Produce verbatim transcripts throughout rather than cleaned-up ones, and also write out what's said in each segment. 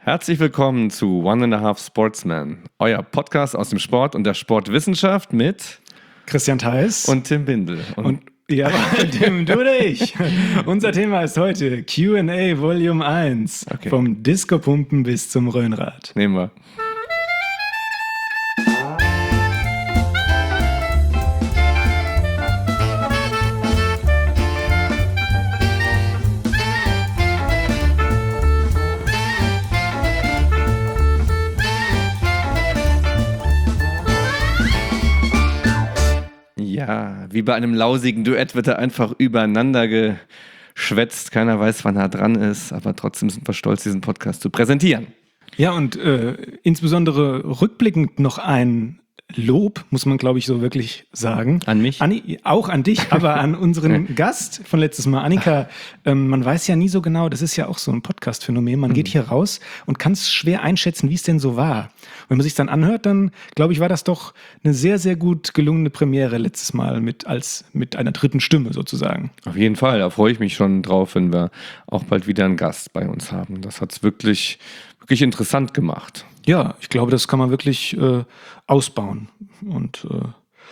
Herzlich willkommen zu One and a Half Sportsman, euer Podcast aus dem Sport und der Sportwissenschaft mit Christian Theis und Tim Bindel. Und, und ja, Tim, du oder ich. Unser Thema ist heute Q and A Volume eins, okay. Vom Disco-Pumpen bis zum Röhnrad. Nehmen wir. Ja, wie bei einem lausigen Duett wird er einfach übereinander geschwätzt. Keiner weiß, wann er dran ist, aber trotzdem sind wir stolz, diesen Podcast zu präsentieren. Ja, und äh, insbesondere rückblickend noch ein Lob, muss man, glaube ich, so wirklich sagen. An mich? An, auch an dich, aber an unseren Gast von letztes Mal, Annika. Ähm, man weiß ja nie so genau, das ist ja auch so ein Podcast-Phänomen. Man mhm. geht hier raus und kann es schwer einschätzen, wie es denn so war. Und wenn man sich dann anhört, dann, glaube ich, war das doch eine sehr, sehr gut gelungene Premiere letztes Mal mit, als, mit einer dritten Stimme sozusagen. Auf jeden Fall, da freue ich mich schon drauf, wenn wir auch bald wieder einen Gast bei uns haben. Das hat es wirklich, wirklich interessant gemacht. Ja, ich glaube, das kann man wirklich äh, ausbauen. Und äh,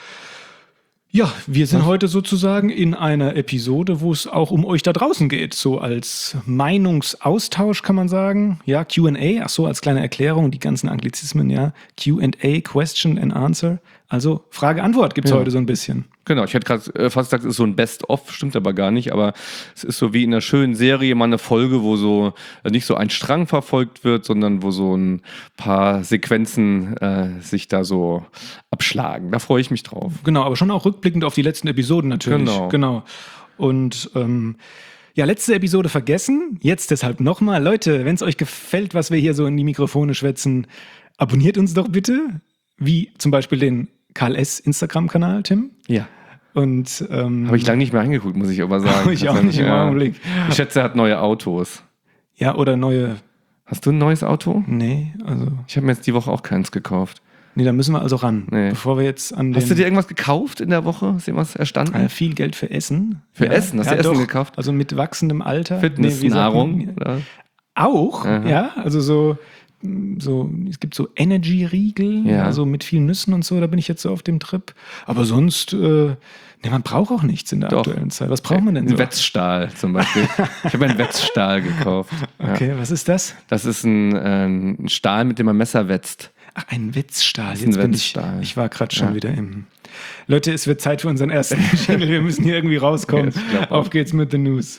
ja, wir sind Was? heute sozusagen in einer Episode, wo es auch um euch da draußen geht. So als Meinungsaustausch kann man sagen. Ja, Q and A, ach so, als kleine Erklärung, die ganzen Anglizismen, ja. Q and A, Question and Answer. Also Frage-Antwort gibt es ja. heute so ein bisschen. Genau, ich hätte gerade fast gesagt, es ist so ein Best-of, stimmt aber gar nicht, aber es ist so wie in einer schönen Serie mal eine Folge, wo so nicht so ein Strang verfolgt wird, sondern wo so ein paar Sequenzen äh, sich da so abschlagen. Da freue ich mich drauf. Genau, aber schon auch rückblickend auf die letzten Episoden natürlich. Genau. genau. Und ähm, ja, letzte Episode vergessen, jetzt deshalb nochmal. Leute, wenn es euch gefällt, was wir hier so in die Mikrofone schwätzen, abonniert uns doch bitte, wie zum Beispiel den K L S Instagram-Kanal, Tim. Ja. Und ähm, habe ich lange nicht mehr angeguckt, muss ich aber sagen. Habe ich auch nicht im ja. Augenblick. Ich schätze, er hat neue Autos. Ja, oder neue... Hast du ein neues Auto? Nee, also... Ich habe mir jetzt die Woche auch keins gekauft. Nee, da müssen wir also ran, nee. bevor wir jetzt an den... Hast du dir irgendwas gekauft in der Woche? Ist irgendwas erstanden? Äh, viel Geld für Essen. Für ja. Essen? Hast ja, du Essen doch. gekauft? Also mit wachsendem Alter. Fitness, nee, Nahrung? Oder? Auch, Aha. ja, also so... So, es gibt so Energy-Riegel, ja. also mit vielen Nüssen und so, da bin ich jetzt so auf dem Trip. Aber sonst, äh, ne, man braucht auch nichts in der Doch. aktuellen Zeit. Was braucht man denn so? Ein Wetzstahl zum Beispiel. Ich habe einen Wetzstahl gekauft. Okay, ja. was ist das? Das ist ein, äh, ein Stahl, mit dem man Messer wetzt. Ach, ein Wetzstahl. Das ist Jetzt ein bin Wetzstahl. Ich, ich war gerade schon ja. wieder im... Leute, es wird Zeit für unseren ersten Jingle. Wir müssen hier irgendwie rauskommen. Ja, auf geht's mit den News.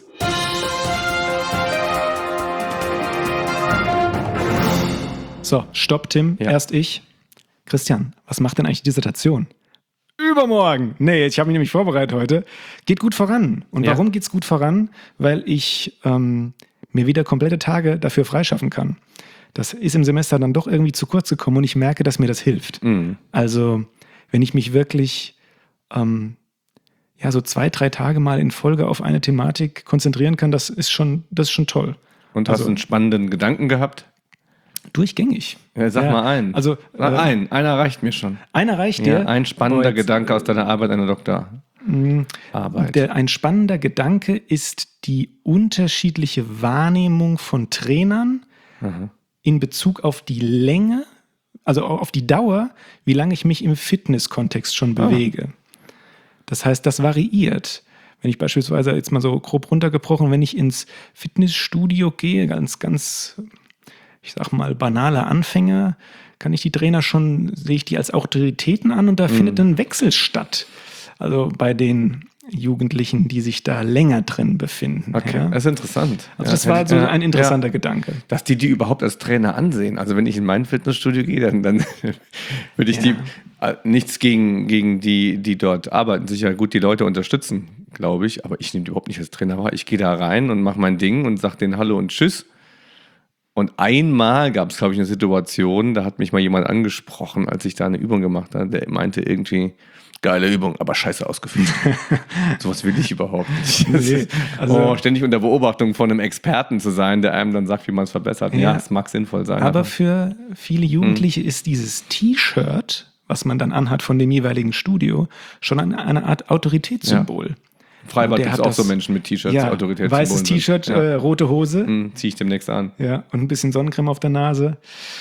So, stopp, Tim. Ja. Erst ich. Christian, was macht denn eigentlich die Dissertation? Übermorgen. Nee, ich habe mich nämlich vorbereitet heute. Geht gut voran. Und ja. warum geht's gut voran? Weil ich ähm, mir wieder komplette Tage dafür freischaffen kann. Das ist im Semester dann doch irgendwie zu kurz gekommen und ich merke, dass mir das hilft. Mhm. Also, wenn ich mich wirklich ähm, ja, so zwei, drei Tage mal in Folge auf eine Thematik konzentrieren kann, das ist schon, das ist schon toll. Und also, hast du einen spannenden Gedanken gehabt? Durchgängig. Ja, sag ja. mal einen. Also, sag äh, ein. Einer reicht mir schon. Einer reicht dir? Ja, ein spannender jetzt, Gedanke aus deiner Arbeit, einer Doktorarbeit. Der, ein spannender Gedanke ist die unterschiedliche Wahrnehmung von Trainern Aha. in Bezug auf die Länge, also auf die Dauer, wie lange ich mich im Fitness-Kontext schon bewege. Oh. Das heißt, das variiert. Wenn ich beispielsweise jetzt mal so grob runtergebrochen, wenn ich ins Fitnessstudio gehe, ganz, ganz... ich sag mal, banale Anfänger, kann ich die Trainer schon, sehe ich die als Autoritäten an und da mhm. findet ein Wechsel statt. Also bei den Jugendlichen, die sich da länger drin befinden. Okay, ja. das ist interessant. Also das ja, war so ein interessanter ja, Gedanke. Dass die die überhaupt als Trainer ansehen. Also wenn ich in mein Fitnessstudio gehe, dann, dann würde ich ja. die, äh, nichts gegen, gegen die, die dort arbeiten, sicher gut die Leute unterstützen, glaube ich, aber ich nehme die überhaupt nicht als Trainer wahr. Ich gehe da rein und mache mein Ding und sage denen Hallo und Tschüss. Und einmal gab es, glaube ich, eine Situation, da hat mich mal jemand angesprochen, als ich da eine Übung gemacht habe, der meinte irgendwie, geile Übung, aber scheiße ausgeführt. Sowas will ich überhaupt nicht. Nee, also oh, ständig unter Beobachtung von einem Experten zu sein, der einem dann sagt, wie man es verbessert. Ja, es ja, mag sinnvoll sein. Aber, aber für viele Jugendliche hm. ist dieses T-Shirt, was man dann anhat von dem jeweiligen Studio, schon eine, eine Art Autoritätssymbol. Ja. Freibad Der gibt es hat auch so das- Menschen mit T-Shirts, Ja, Autorität. weißes T-Shirt, Ja. äh, rote Hose. Hm, zieh ich demnächst an. Ja, und ein bisschen Sonnencreme auf der Nase.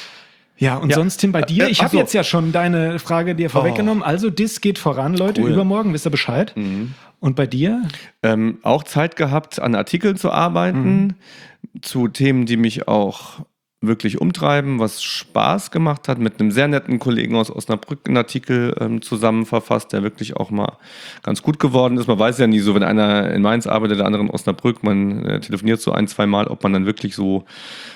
Ja, und Ja. sonst, Tim, bei dir, Äh, ich ach habe so. jetzt ja schon deine Frage dir vorweggenommen. Also, das geht voran, Leute. Cool. Übermorgen wisst ihr Bescheid. Und bei dir? Ähm, auch Zeit gehabt, an Artikeln zu arbeiten, zu Themen, die mich auch wirklich umtreiben, was Spaß gemacht hat, mit einem sehr netten Kollegen aus Osnabrück einen Artikel ähm, zusammen verfasst, der wirklich auch mal ganz gut geworden ist. Man weiß ja nie so, wenn einer in Mainz arbeitet, der andere in Osnabrück, man äh, telefoniert so ein, zwei Mal, ob man dann wirklich so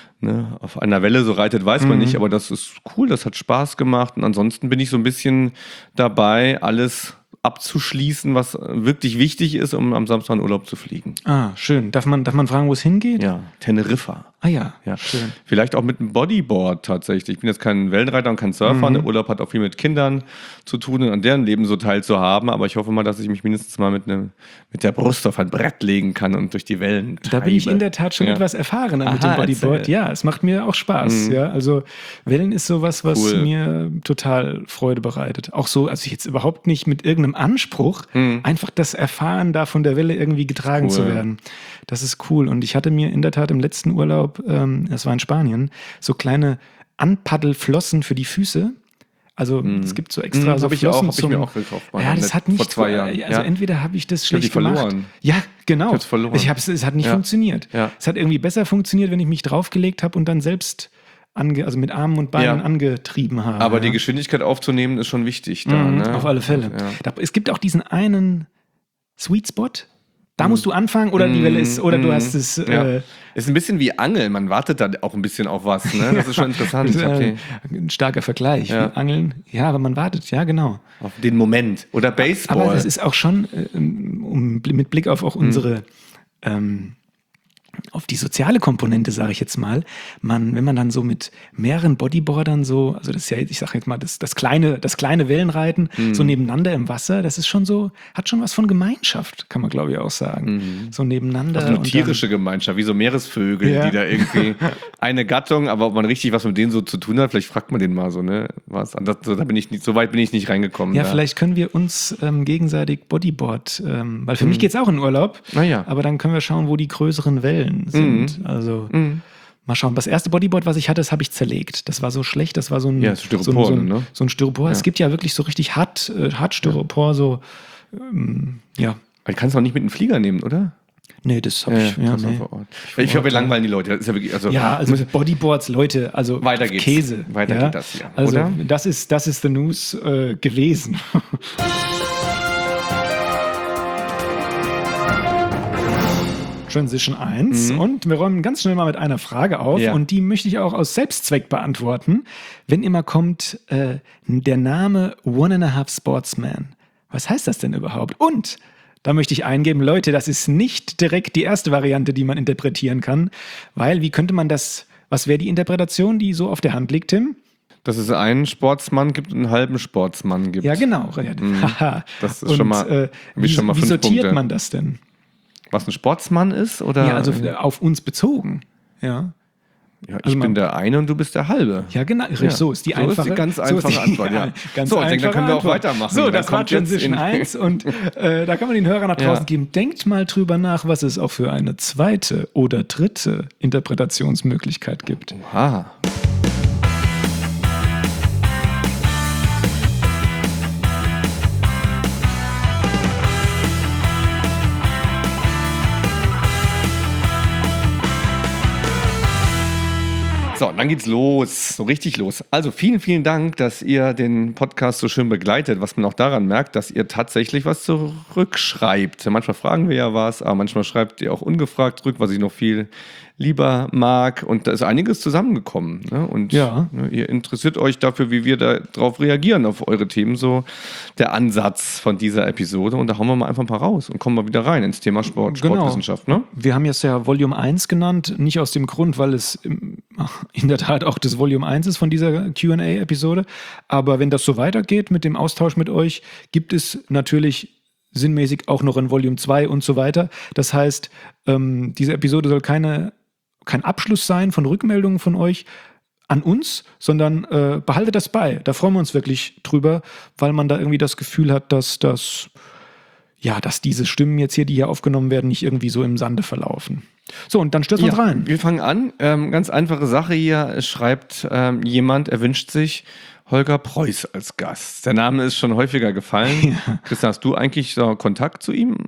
ne, auf einer Welle so reitet, weiß man nicht, aber das ist cool, das hat Spaß gemacht und ansonsten bin ich so ein bisschen dabei, alles abzuschließen, was wirklich wichtig ist, um am Samstag in Urlaub zu fliegen. Ah, schön. Darf man, darf man fragen, wo es hingeht? Ja, Teneriffa. Ah ja, Ja. schön. Vielleicht auch mit einem Bodyboard tatsächlich. Ich bin jetzt kein Wellenreiter und kein Surfer. Der Urlaub hat auch viel mit Kindern zu tun und an deren Leben so teilzuhaben. Aber ich hoffe mal, dass ich mich mindestens mal mit, einem, mit der Brust auf ein Brett legen kann und durch die Wellen treibe. Da bin ich in der Tat schon Ja. etwas erfahrener mit Aha, dem Bodyboard. erzähl. Ja, es macht mir auch Spaß. Ja, also Wellen ist sowas, was Cool. mir total Freude bereitet. Auch so, also jetzt überhaupt nicht mit irgendeinem Anspruch, einfach das Erfahren, da von der Welle irgendwie getragen Cool. zu werden. Das ist cool. Und ich hatte mir in der Tat im letzten Urlaub, ähm, das war in Spanien, so kleine Anpaddelflossen für die Füße. Also es gibt so extra Mm, so hab ich auch- Flossen hab ich zum... mir auch gekauft, mal ja, das net- hat nicht... vor zwei Jahren. Also Ja. entweder habe ich das hab die schlecht gemacht. verloren. Ja, genau. Ich hab's verloren. Ich hab's, es hat nicht Ja. funktioniert. Ja. Es hat irgendwie besser funktioniert, wenn ich mich draufgelegt habe und dann selbst ange, also mit Armen und Beinen Ja. angetrieben habe. Aber ja. die Geschwindigkeit aufzunehmen ist schon wichtig da. Mhm, Ne? Auf alle Fälle. Ja. Da, es gibt auch diesen einen Sweet Spot. Da musst du anfangen oder die Welle ist, oder du hast es. Ja. Äh, Ist ein bisschen wie Angeln. Man wartet da auch ein bisschen auf was. Ne? Das ist schon interessant. Ich hab äh, die- ein starker Vergleich. Ja. Wie Angeln. Ja, aber man wartet, ja, genau. auf den Moment. Oder Baseball. Aber das ist auch schon, äh, um, mit Blick auf auch unsere, ähm, auf die soziale Komponente, sage ich jetzt mal, man, wenn man dann so mit mehreren Bodyboardern so, also das ist ja, ich sage jetzt mal, das, das kleine, das kleine Wellenreiten, so nebeneinander im Wasser, das ist schon so, hat schon was von Gemeinschaft, kann man glaube ich auch sagen. So nebeneinander. Also eine und tierische Gemeinschaft, wie so Meeresvögel, Ja. die da irgendwie eine Gattung, aber ob man richtig was mit denen so zu tun hat, vielleicht fragt man den mal so, ne? Was? Das, so, da bin ich nicht, so weit bin ich nicht reingekommen. Ja, da. vielleicht können wir uns ähm, gegenseitig Bodyboard, ähm, weil für mich geht's auch in Urlaub, Ah ja. aber dann können wir schauen, wo die größeren Wellen sind. Also mal schauen. Das erste Bodyboard, was ich hatte, das habe ich zerlegt. Das war so schlecht, das war so ein Ja, Styropor, so ein, so ein, ne? so ein Styropor. Es gibt ja wirklich so richtig hart, äh, hart Styropor, so ähm, ja. Aber du kannst auch nicht mit einem Flieger nehmen, oder? Nee, das habe ich, ja, kannst du nee. vor Ort. Ich glaube, wir langweilen die Leute. Das ist ja, wirklich, also, Ja, also Bodyboards, Leute, also Weiter auf geht's. Käse. Weiter ja? geht das hier, Also oder? das ist, das ist the News äh, gewesen. Transition eins und wir räumen ganz schnell mal mit einer Frage auf Ja. und die möchte ich auch aus Selbstzweck beantworten. Wenn immer kommt äh, der Name One and a Half Sportsman, was heißt das denn überhaupt? Und da möchte ich eingeben, Leute, das ist nicht direkt die erste Variante, die man interpretieren kann, weil wie könnte man das, was wäre die Interpretation, die so auf der Hand liegt, Tim? dass es einen Sportsmann gibt und einen halben Sportsmann gibt. Ja, genau. Haha. Das ist Und, schon mal- äh, hab ich wie, schon mal wie fünf sortiert Punkte. man das denn? Was ein Sportsmann ist? Oder? Ja, also auf uns bezogen. Ja. Ja, ich also man- bin der eine und du bist der halbe. Ja, genau. Ja. So ist die So ist die einfache, ganz so ist einfache die- Antwort, ja. Ganz So, ich denke, dann einfache können wir auch Antwort. weitermachen. So, Dann das war kommt jetzt Transition in- eins und äh, da kann man den Hörern nach draußen Ja. geben. Denkt mal drüber nach, was es auch für eine zweite oder dritte Interpretationsmöglichkeit gibt. Aha. So, dann geht's los, so richtig los. Also vielen, vielen Dank, dass ihr den Podcast so schön begleitet, was man auch daran merkt, dass ihr tatsächlich was zurückschreibt. Manchmal fragen wir ja was, aber manchmal schreibt ihr auch ungefragt zurück, was ich noch viel lieber mag. Und da ist einiges zusammengekommen. Ne? Und Ja. ne, ihr interessiert euch dafür, wie wir darauf reagieren, auf eure Themen. So der Ansatz von dieser Episode. Und da hauen wir mal einfach ein paar raus und kommen mal wieder rein ins Thema Sport, Genau. Sportwissenschaft. Ne? Wir haben jetzt ja Volume eins genannt, nicht aus dem Grund, weil es im- in der Tat auch das Volume eins ist von dieser Q und A-Episode. Aber wenn das so weitergeht mit dem Austausch mit euch, gibt es natürlich sinnmäßig auch noch ein Volume zwei und so weiter. Das heißt, ähm, diese Episode soll keine, kein Abschluss sein von Rückmeldungen von euch an uns, sondern äh, behaltet das bei. Da freuen wir uns wirklich drüber, weil man da irgendwie das Gefühl hat, dass das ja, dass diese Stimmen jetzt hier, die hier aufgenommen werden, nicht irgendwie so im Sande verlaufen. So, und dann stürzen wir ja, uns rein. Wir fangen an. Ähm, ganz einfache Sache hier. Es schreibt ähm, jemand, er wünscht sich Holger Preuß als Gast. Der Name ist schon häufiger gefallen. Ja. Christian, hast du eigentlich so Kontakt zu ihm?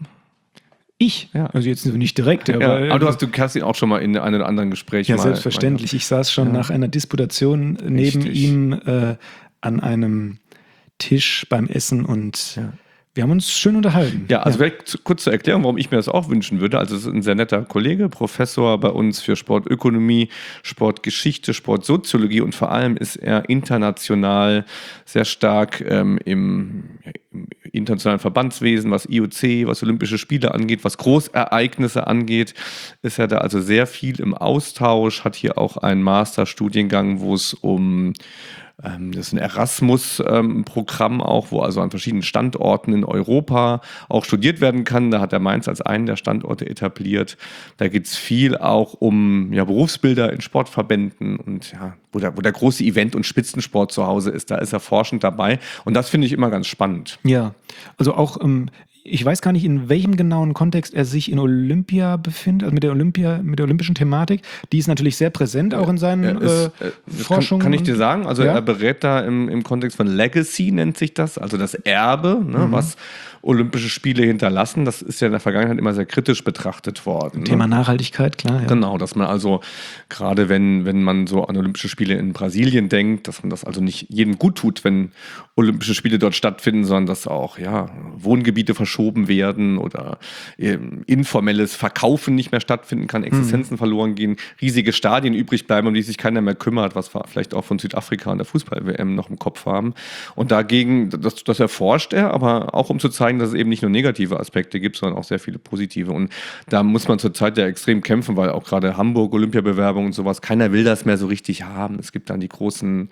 Ich? Ja. Also jetzt nicht direkt. Aber, ja, aber du hast, du hast ihn auch schon mal in einem oder anderen Gespräch. Ja, mal, selbstverständlich. Mal, ja. Ich saß schon ja. nach einer Disputation neben Richtig. ihm äh, an einem Tisch beim Essen und ja. wir haben uns schön unterhalten. Ja, also ja. kurz zur Erklärung, warum ich mir das auch wünschen würde. Also es ist ein sehr netter Kollege, Professor bei uns für Sportökonomie, Sportgeschichte, Sportsoziologie und vor allem ist er international sehr stark ähm, im, im internationalen Verbandswesen, was I O C, was Olympische Spiele angeht, was Großereignisse angeht, ist er da also sehr viel im Austausch, hat hier auch einen Masterstudiengang, wo es um das ist ein Erasmus-Programm auch, wo also an verschiedenen Standorten in Europa auch studiert werden kann. Da hat er Mainz als einen der Standorte etabliert. Da geht es viel auch um ja, Berufsbilder in Sportverbänden und ja, wo der, wo der große Event- und Spitzensport zu Hause ist. Da ist er forschend dabei und das finde ich immer ganz spannend. Ja, also auch ähm ich weiß gar nicht, in welchem genauen Kontext er sich in Olympia befindet, also mit der Olympia, mit der olympischen Thematik. Die ist natürlich sehr präsent auch in seinen ist, äh, Forschungen. Kann, kann ich dir sagen, also ja? er berät da im, im Kontext von Legacy, nennt sich das, also das Erbe, ne, mhm. was Olympische Spiele hinterlassen. Das ist ja in der Vergangenheit immer sehr kritisch betrachtet worden. Thema ne? Nachhaltigkeit, klar. Ja. Genau, dass man also, gerade wenn, wenn man so an Olympische Spiele in Brasilien denkt, dass man das also nicht jedem gut tut, wenn Olympische Spiele dort stattfinden, sondern dass auch ja, Wohngebiete verschoben werden oder ähm, informelles Verkaufen nicht mehr stattfinden kann, Existenzen mhm. verloren gehen, riesige Stadien übrig bleiben, um die sich keiner mehr kümmert, was wir vielleicht auch von Südafrika und der Fußball-W M noch im Kopf haben. Und dagegen, das, das erforscht er, aber auch um zu zeigen, dass es eben nicht nur negative Aspekte gibt, sondern auch sehr viele positive. Und da muss man zurzeit ja extrem kämpfen, weil auch gerade Hamburg, Olympiabewerbung und sowas, keiner will das mehr so richtig haben. Es gibt dann die großen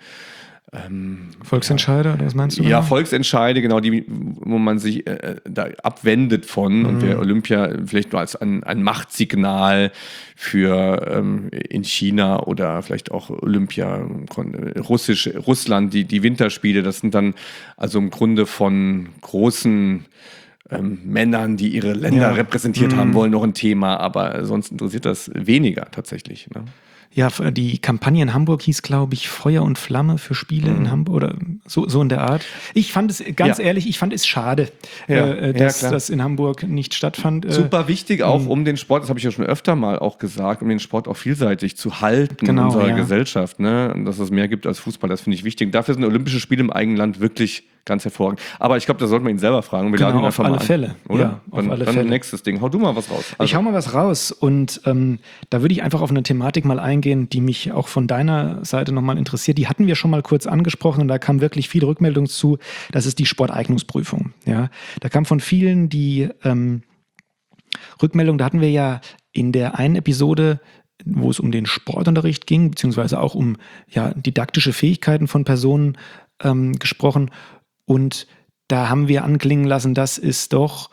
Ähm, Volksentscheide, oder was meinst du? Ja, genau? Volksentscheide, genau, die, wo man sich äh, da abwendet von mhm. und wir Olympia vielleicht nur als ein, ein Machtsignal für ähm, in China oder vielleicht auch Olympia, Russisch, Russland, die, die Winterspiele, das sind dann also im Grunde von großen ähm, Männern, die ihre Länder ja. repräsentiert mhm. haben wollen, noch ein Thema, aber sonst interessiert das weniger tatsächlich, ne? Ja, die Kampagne in Hamburg hieß, glaube ich, Feuer und Flamme für Spiele mhm. in Hamburg oder so, so in der Art. Ich fand es, ganz ja. ehrlich, ich fand es schade, ja. äh, dass ja, das in Hamburg nicht stattfand. Super wichtig auch, um den Sport, das habe ich ja schon öfter mal auch gesagt, um den Sport auch vielseitig zu halten genau, in unserer ja. Gesellschaft, ne? Und dass es mehr gibt als Fußball, das finde ich wichtig. Und dafür sind Olympische Spiele im eigenen Land wirklich ganz hervorragend. Aber ich glaube, da sollte man ihn selber fragen. Wir genau, laden ihn auf alle mal Fälle. An, oder? Ja, dann, auf alle dann Fälle. Nächstes Ding. Hau du mal was raus. Also. Ich hau mal was raus und ähm, da würde ich einfach auf eine Thematik mal eingehen, die mich auch von deiner Seite nochmal interessiert. Die hatten wir schon mal kurz angesprochen und da kam wirklich viel Rückmeldung zu. Das ist die Sporteignungsprüfung. Ja, da kam von vielen die ähm, Rückmeldung, da hatten wir ja in der einen Episode, wo es um den Sportunterricht ging, beziehungsweise auch um ja, didaktische Fähigkeiten von Personen ähm, gesprochen. Und da haben wir anklingen lassen, dass es doch,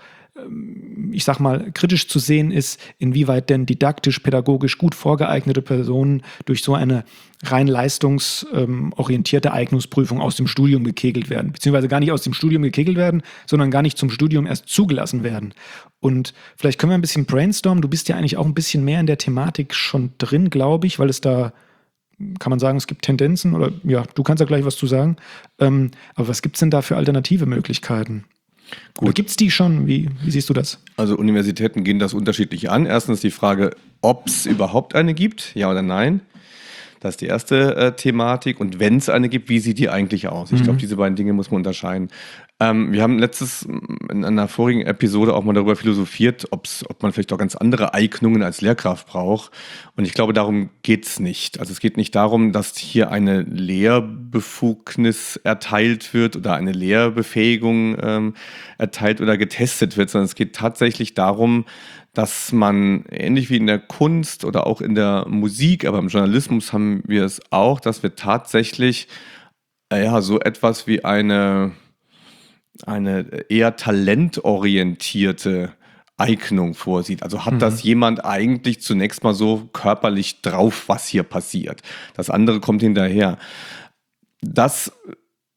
ich sag mal, kritisch zu sehen ist, inwieweit denn didaktisch, pädagogisch gut vorgeeignete Personen durch so eine rein leistungsorientierte Eignungsprüfung aus dem Studium gekegelt werden. Beziehungsweise gar nicht aus dem Studium gekegelt werden, sondern gar nicht zum Studium erst zugelassen werden. Und vielleicht können wir ein bisschen brainstormen. Du bist ja eigentlich auch ein bisschen mehr in der Thematik schon drin, glaube ich, weil es da, kann man sagen, es gibt Tendenzen oder ja, du kannst ja gleich was zu sagen. Ähm, aber was gibt es denn da für alternative Möglichkeiten? Gut. Oder gibt es die schon? Wie, wie siehst du das? Also Universitäten gehen das unterschiedlich an. Erstens die Frage, ob es überhaupt eine gibt, ja oder nein. Das ist die erste äh, Thematik. Und wenn es eine gibt, wie sieht die eigentlich aus? Ich mhm. glaube, diese beiden Dinge muss man unterscheiden. Ähm, wir haben letztes in einer vorigen Episode auch mal darüber philosophiert, ob's, ob man vielleicht auch ganz andere Eignungen als Lehrkraft braucht. Und ich glaube, darum geht's nicht. Also es geht nicht darum, dass hier eine Lehrbefugnis erteilt wird oder eine Lehrbefähigung ähm, erteilt oder getestet wird, sondern es geht tatsächlich darum, dass man, ähnlich wie in der Kunst oder auch in der Musik, aber im Journalismus haben wir es auch, dass wir tatsächlich äh, ja, so etwas wie eine eine eher talentorientierte Eignung vorsieht. Also hat mhm. das jemand eigentlich zunächst mal so körperlich drauf, was hier passiert. Das andere kommt hinterher. Das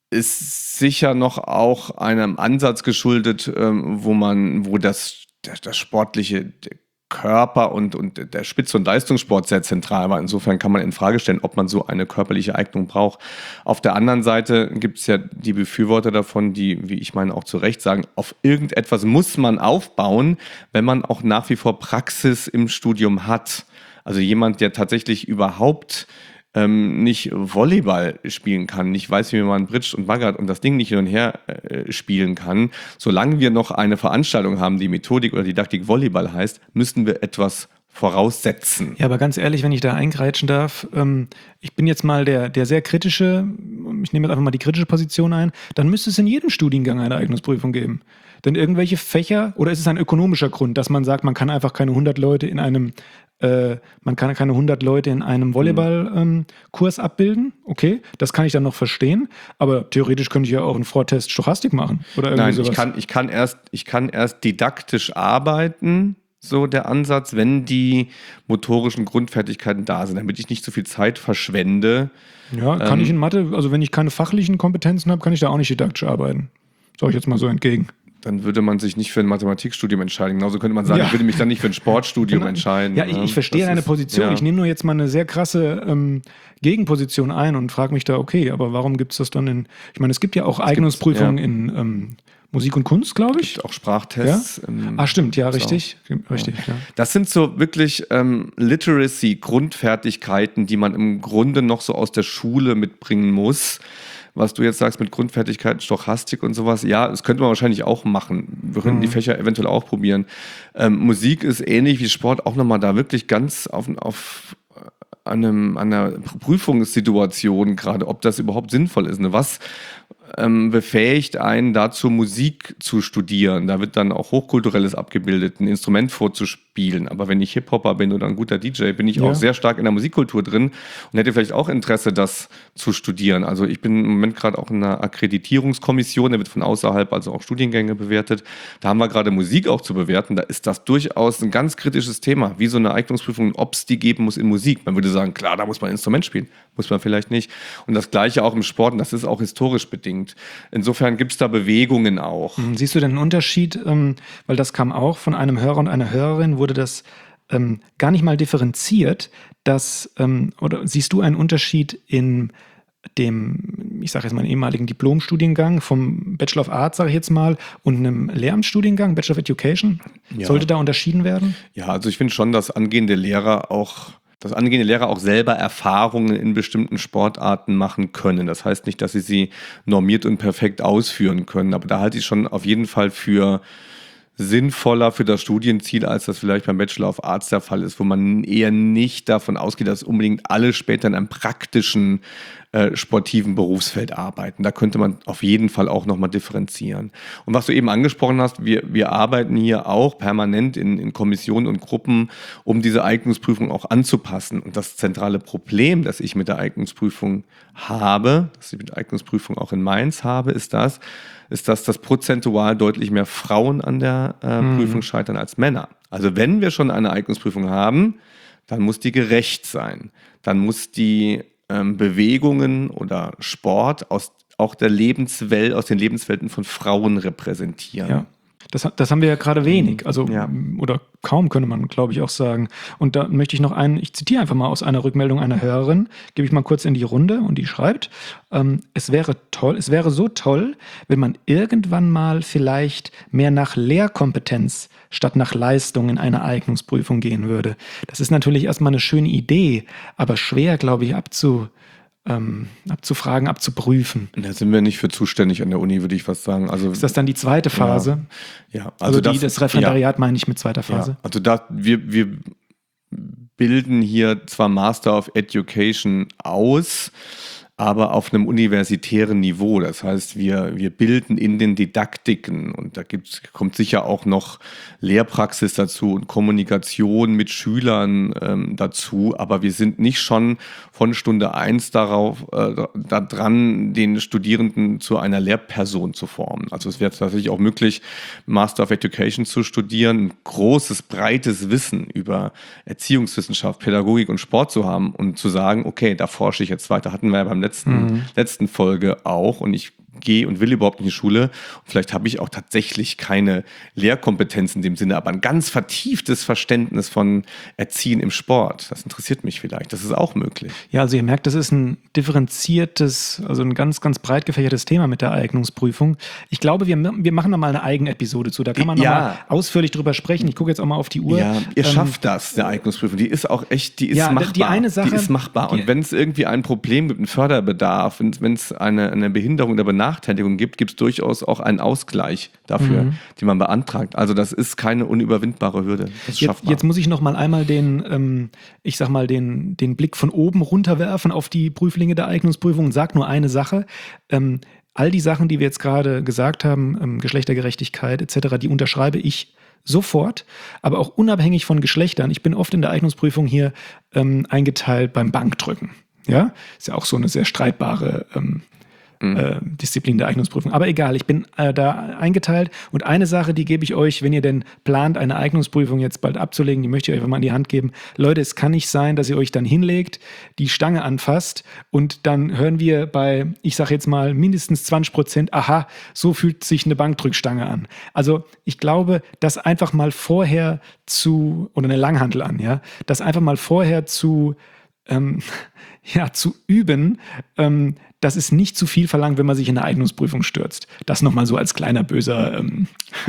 ist sicher noch auch einem Ansatz geschuldet, ähm, wo man, wo das, das, das sportliche Körper und, und der Spitz- und Leistungssport sehr zentral war. Insofern kann man in Frage stellen, ob man so eine körperliche Eignung braucht. Auf der anderen Seite gibt es ja die Befürworter davon, die, wie ich meine, auch zu Recht sagen, auf irgendetwas muss man aufbauen, wenn man auch nach wie vor Praxis im Studium hat. Also jemand, der tatsächlich überhaupt ähm, nicht Volleyball spielen kann, nicht weiß, wie man bridgt und baggert und das Ding nicht hin und her äh, spielen kann, solange wir noch eine Veranstaltung haben, die Methodik oder Didaktik Volleyball heißt, müssten wir etwas voraussetzen. Ja, aber ganz ehrlich, wenn ich da eingrätschen darf, ähm, ich bin jetzt mal der, der sehr kritische, ich nehme jetzt einfach mal die kritische Position ein, dann müsste es in jedem Studiengang eine Eignungsprüfung geben. Denn irgendwelche Fächer, oder ist es ein ökonomischer Grund, dass man sagt, man kann einfach keine hundert Leute in einem Äh, man kann keine hundert Leute in einem Volleyball-Kurs ähm, abbilden. Okay, das kann ich dann noch verstehen. Aber theoretisch könnte ich ja auch einen Vortest Stochastik machen. Oder irgendwie Nein, sowas. ich kann, ich kann erst, ich kann erst didaktisch arbeiten, so der Ansatz, wenn die motorischen Grundfertigkeiten da sind, damit ich nicht so viel Zeit verschwende. Ja, kann ähm, ich in Mathe, also wenn ich keine fachlichen Kompetenzen habe, kann ich da auch nicht didaktisch arbeiten. Sag ich jetzt mal so entgegen. Dann würde man sich nicht für ein Mathematikstudium entscheiden. Genauso könnte man sagen, ja. ich würde mich dann nicht für ein Sportstudium genau. entscheiden. Ja, ich, ich verstehe deine Position. Ja. Ich nehme nur jetzt mal eine sehr krasse ähm, Gegenposition ein und frage mich da, okay, aber warum gibt es das dann in, ich meine, es gibt ja auch Eignungsprüfungen ja. in ähm, Musik und Kunst, glaube ich. Es gibt auch Sprachtests. Ja? Ah, stimmt, ja, richtig. So. richtig ja. Ja. Das sind so wirklich ähm, Literacy-Grundfertigkeiten, die man im Grunde noch so aus der Schule mitbringen muss. Was du jetzt sagst mit Grundfertigkeiten, Stochastik und sowas, ja, das könnte man wahrscheinlich auch machen. Wir könnten mhm. die Fächer eventuell auch probieren. Ähm, Musik ist ähnlich wie Sport auch nochmal da wirklich ganz auf, auf einem, einer Prüfungssituation gerade, ob das überhaupt sinnvoll ist. Ne? Was ähm, befähigt einen dazu, Musik zu studieren? Da wird dann auch Hochkulturelles abgebildet, ein Instrument vorzuspielen. Aber wenn ich Hip-Hopper bin oder ein guter D J, bin ich ja. auch sehr stark in der Musikkultur drin und hätte vielleicht auch Interesse, das zu studieren. Also ich bin im Moment gerade auch in einer Akkreditierungskommission, da wird von außerhalb also auch Studiengänge bewertet. Da haben wir gerade Musik auch zu bewerten. Da ist das durchaus ein ganz kritisches Thema, wie so eine Eignungsprüfung, ob es die geben muss in Musik. Man würde sagen, klar, da muss man ein Instrument spielen, muss man vielleicht nicht. Und das Gleiche auch im Sport, und das ist auch historisch bedingt. Insofern gibt es da Bewegungen auch. Siehst du denn einen Unterschied, ähm, weil das kam auch von einem Hörer und einer Hörerin, wurde das ähm, gar nicht mal differenziert, dass, ähm, oder siehst du einen Unterschied in dem, ich sage jetzt mal, ehemaligen Diplomstudiengang vom Bachelor of Arts, sage ich jetzt mal, und einem Lehramtsstudiengang, Bachelor of Education? Ja. Sollte da unterschieden werden? Ja, also ich finde schon, dass angehende Lehrer auch dass angehende Lehrer auch selber Erfahrungen in bestimmten Sportarten machen können. Das heißt nicht, dass sie sie normiert und perfekt ausführen können, aber da halte ich schon auf jeden Fall für sinnvoller für das Studienziel, als das vielleicht beim Bachelor of Arts der Fall ist, wo man eher nicht davon ausgeht, dass unbedingt alle später in einem praktischen äh, sportiven Berufsfeld arbeiten. Da könnte man auf jeden Fall auch nochmal differenzieren. Und was du eben angesprochen hast, wir, wir arbeiten hier auch permanent in, in Kommissionen und Gruppen, um diese Eignungsprüfung auch anzupassen. Und das zentrale Problem, das ich mit der Eignungsprüfung habe, das ich mit der Eignungsprüfung auch in Mainz habe, ist das, ist, dass das prozentual deutlich mehr Frauen an der äh, mhm. Prüfung scheitern als Männer. Also wenn wir schon eine Eignungsprüfung haben, dann muss die gerecht sein. Dann muss die ähm, Bewegungen oder Sport aus auch der Lebenswelt, aus den Lebenswelten von Frauen repräsentieren. Ja. Das, das haben wir ja gerade wenig, also ja. oder kaum, könnte man, glaube ich, auch sagen. Und da möchte ich noch einen, ich zitiere einfach mal aus einer Rückmeldung einer Hörerin, gebe ich mal kurz in die Runde und die schreibt, ähm, es wäre toll, es wäre so toll, wenn man irgendwann mal vielleicht mehr nach Lehrkompetenz statt nach Leistung in eine Eignungsprüfung gehen würde. Das ist natürlich erstmal eine schöne Idee, aber schwer, glaube ich, abzu Ähm, abzufragen, abzuprüfen. Da sind wir nicht für zuständig an der Uni, würde ich fast sagen. Also, ist das dann die zweite Phase? Ja, ja. Also, also die, das, das Referendariat ja. meine ich mit zweiter Phase. Ja. Also da, wir, wir bilden hier zwar Master of Education aus, aber auf einem universitären Niveau. Das heißt, wir, wir bilden in den Didaktiken und da gibt's, kommt sicher auch noch Lehrpraxis dazu und Kommunikation mit Schülern ähm, dazu, aber wir sind nicht schon von Stunde eins darauf, äh, da dran, den Studierenden zu einer Lehrperson zu formen. Also es wäre tatsächlich auch möglich, Master of Education zu studieren, ein großes, breites Wissen über Erziehungswissenschaft, Pädagogik und Sport zu haben und zu sagen, okay, da forsche ich jetzt weiter. Hatten wir ja beim letzten, mhm. letzten Folge auch und ich gehe und will überhaupt in die Schule. Und vielleicht habe ich auch tatsächlich keine Lehrkompetenz in dem Sinne, aber ein ganz vertieftes Verständnis von Erziehen im Sport. Das interessiert mich vielleicht. Das ist auch möglich. Ja, also ihr merkt, das ist ein differenziertes, also ein ganz, ganz breit gefächertes Thema mit der Eignungsprüfung. Ich glaube, wir, wir machen da mal eine Eigenepisode zu. Da kann man Ja. nochmal ausführlich drüber sprechen. Ich gucke jetzt auch mal auf die Uhr. Ja, ihr Ähm, schafft das, eine Eignungsprüfung. Die ist auch echt, die ist Ja, machbar. die eine Sache- die ist machbar. Und die- wenn es irgendwie ein Problem gibt, einen Förderbedarf, wenn es eine, eine Behinderung oder Benachteiligung gibt, gibt es durchaus auch einen Ausgleich dafür, Mhm. den man beantragt. Also das ist keine unüberwindbare Hürde. Das ist Jetzt, schaffbar. jetzt muss ich noch mal einmal den, ähm, ich sag mal, den, den Blick von oben runterwerfen auf die Prüflinge der Eignungsprüfung und sag nur eine Sache. Ähm, all die Sachen, die wir jetzt gerade gesagt haben, ähm, Geschlechtergerechtigkeit et cetera, die unterschreibe ich sofort, aber auch unabhängig von Geschlechtern. Ich bin oft in der Eignungsprüfung hier ähm, eingeteilt beim Bankdrücken. Ja, ist ja auch so eine sehr streitbare ähm, äh, Disziplin der Eignungsprüfung. Aber egal, ich bin äh, da eingeteilt und eine Sache, die gebe ich euch, wenn ihr denn plant, eine Eignungsprüfung jetzt bald abzulegen, die möchte ich euch einfach mal in die Hand geben. Leute, es kann nicht sein, dass ihr euch dann hinlegt, die Stange anfasst und dann hören wir bei, ich sage jetzt mal, mindestens zwanzig Prozent, aha, so fühlt sich eine Bankdrückstange an. Also ich glaube, das einfach mal vorher zu, oder eine Langhantel an, ja, das einfach mal vorher zu ähm, ja, zu üben, ähm, das ist nicht zu viel verlangt, wenn man sich in eine Eignungsprüfung stürzt. Das nochmal so als kleiner böser ähm,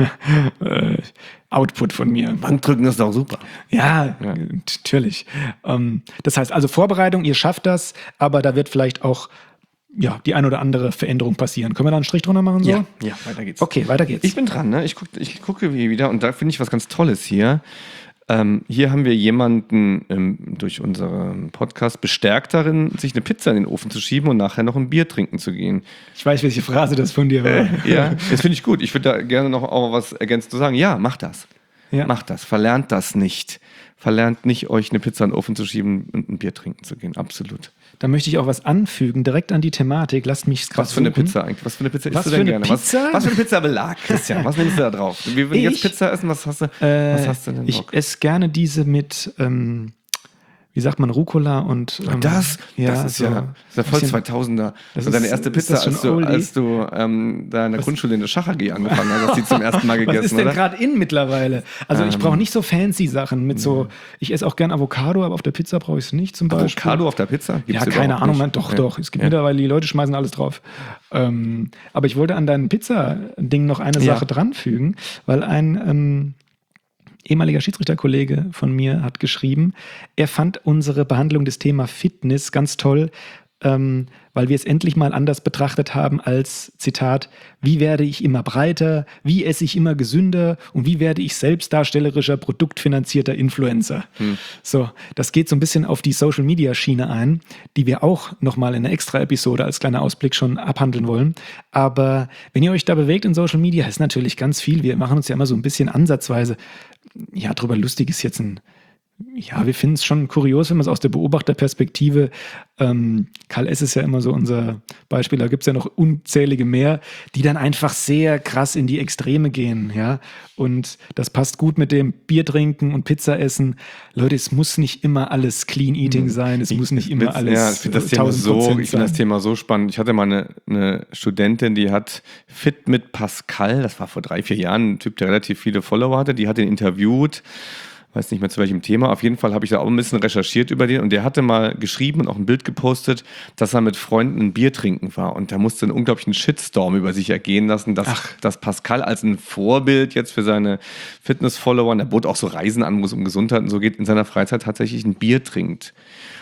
äh, Output von mir. Bankdrücken ist doch super. Ja, ja. Natürlich. Ähm, das heißt also Vorbereitung, ihr schafft das, aber da wird vielleicht auch ja, die ein oder andere Veränderung passieren. Können wir da einen Strich drunter machen? So? Ja, ja, weiter geht's. Okay, weiter geht's. Ich bin dran, ne? Ich, guck, ich gucke wieder und da finde ich was ganz Tolles hier. Ähm, hier haben wir jemanden ähm, durch unseren Podcast bestärkt darin, sich eine Pizza in den Ofen zu schieben und nachher noch ein Bier trinken zu gehen. Ich weiß, welche Phrase das von dir war. Äh, ja, das finde ich gut. Ich würde da gerne noch auch was ergänzend zu sagen. Ja, macht das. Ja. Macht das. Verlernt das nicht. Verlernt nicht, euch eine Pizza in den Ofen zu schieben und ein Bier trinken zu gehen. Absolut. Da möchte ich auch was anfügen, direkt an die Thematik. Lasst mich es Was für eine Pizza eigentlich? Was für eine Pizza Was isst du für denn eine gerne? Pizza? Was, was für ein Pizzabelag, Christian? Was nimmst du da drauf? Wir würden jetzt Ich? Pizza essen. Was hast du, Äh, was hast du denn ich Bock? esse gerne diese mit, ähm, wie sagt man, Rucola und ähm, Das, ja, das ist so ja, das ist ja voll bisschen- zweitausender. Das Und deine ist- erste ist Pizza, das schon als du, oldie? als du ähm, da in der Grundschule in der Schach A G angefangen hast, hast du die zum ersten Mal Was gegessen, ist denn oder? gerade in mittlerweile? Also ich Ähm, brauche nicht so fancy Sachen mit so, ich esse auch gern Avocado, aber auf der Pizza brauche ich es nicht zum Beispiel. Avocado auf der Pizza? Gibt's Ja, keine überhaupt Ahnung, nicht. man, doch, Ja. doch. Es gibt Ja. mittlerweile, die Leute schmeißen alles drauf. Ähm, aber ich wollte an deinem Pizza-Ding noch eine Ja. Sache dranfügen, weil ein ähm, ehemaliger Schiedsrichterkollege von mir hat geschrieben, er fand unsere Behandlung des Thema Fitness ganz toll, ähm, weil wir es endlich mal anders betrachtet haben als, Zitat, wie werde ich immer breiter, wie esse ich immer gesünder und wie werde ich selbstdarstellerischer, produktfinanzierter Influencer. Hm. So, das geht so ein bisschen auf die Social-Media-Schiene ein, die wir auch nochmal in einer Extra-Episode als kleiner Ausblick schon abhandeln wollen. Aber wenn ihr euch da bewegt in Social Media, ist natürlich ganz viel. Wir machen uns ja immer so ein bisschen ansatzweise, ja, drüber lustig ist jetzt ein, ja, wir finden es schon kurios, wenn man es aus der Beobachterperspektive, ähm, Karl S. ist ja immer so unser Beispiel, da gibt es ja noch unzählige mehr, die dann einfach sehr krass in die Extreme gehen, ja, und das passt gut mit dem Bier trinken und Pizza essen. Leute, es muss nicht immer alles Clean Eating sein, es muss nicht immer alles Ja, ich finde das, Thema tausend so, Prozent ich find das sein. Thema so spannend. Ich hatte mal eine, eine Studentin, die hat Fit mit Pascal, das war vor drei, vier Jahren, ein Typ, der relativ viele Follower hatte, die hat ihn interviewt, weiß nicht mehr zu welchem Thema. Auf jeden Fall habe ich da auch ein bisschen recherchiert über den und der hatte mal geschrieben und auch ein Bild gepostet, dass er mit Freunden ein Bier trinken war und der musste einen unglaublichen Shitstorm über sich ergehen lassen, dass, dass Pascal als ein Vorbild jetzt für seine Fitness-Follower, der bot auch so Reisen an, wo es um Gesundheit und so geht, in seiner Freizeit tatsächlich ein Bier trinkt.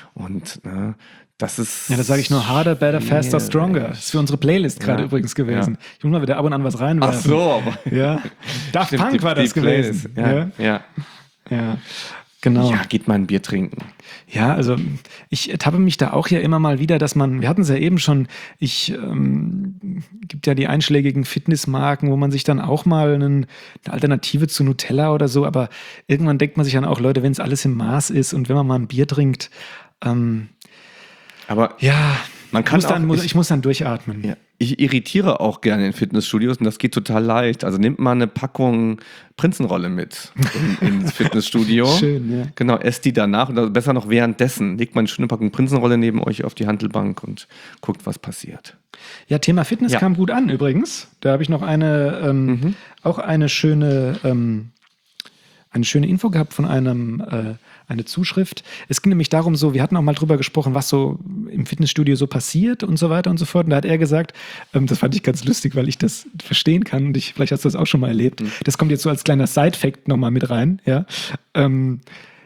Und na, das ist... Ja, das sage ich nur harder, better, faster, stronger. Das ist für unsere Playlist gerade Ja. übrigens gewesen. Ja. Ich muss mal wieder ab und an was reinwerfen. Ach so, aber... Ja. Daft Stimmt, Punk die- war das die Playlist. gewesen. Ja, Ja. ja. Ja, genau. Ja, geht mal ein Bier trinken. Ja, also ich ertappe mich da auch ja immer mal wieder, dass man, wir hatten es ja eben schon, ich ähm, gibt ja die einschlägigen Fitnessmarken, wo man sich dann auch mal einen, eine Alternative zu Nutella oder so, aber irgendwann denkt man sich dann auch, Leute, wenn es alles im Maß ist und wenn man mal ein Bier trinkt, ähm, Aber ja, man kann muss dann, auch, muss, ich- ich muss dann durchatmen. Ja. ich irritiere auch gerne in Fitnessstudios und das geht total leicht. Also nehmt mal eine Packung Prinzenrolle mit in, ins Fitnessstudio. Schön, ja. Genau, esst die danach oder besser noch währenddessen. Legt mal eine schöne Packung Prinzenrolle neben euch auf die Hantelbank und guckt, was passiert. Ja, Thema Fitness Ja. kam gut an übrigens. Da habe ich noch eine, ähm, Mhm. auch eine schöne, ähm, eine schöne Info gehabt von einem, äh, eine Zuschrift. Es ging nämlich darum, so, wir hatten auch mal drüber gesprochen, was so im Fitnessstudio so passiert und so weiter und so fort. Und da hat er gesagt, ähm, das fand ich ganz lustig, weil ich das verstehen kann und ich, vielleicht hast du das auch schon mal erlebt. Mhm. Das kommt jetzt so als kleiner Side-Fact nochmal mit rein, ja. Ähm,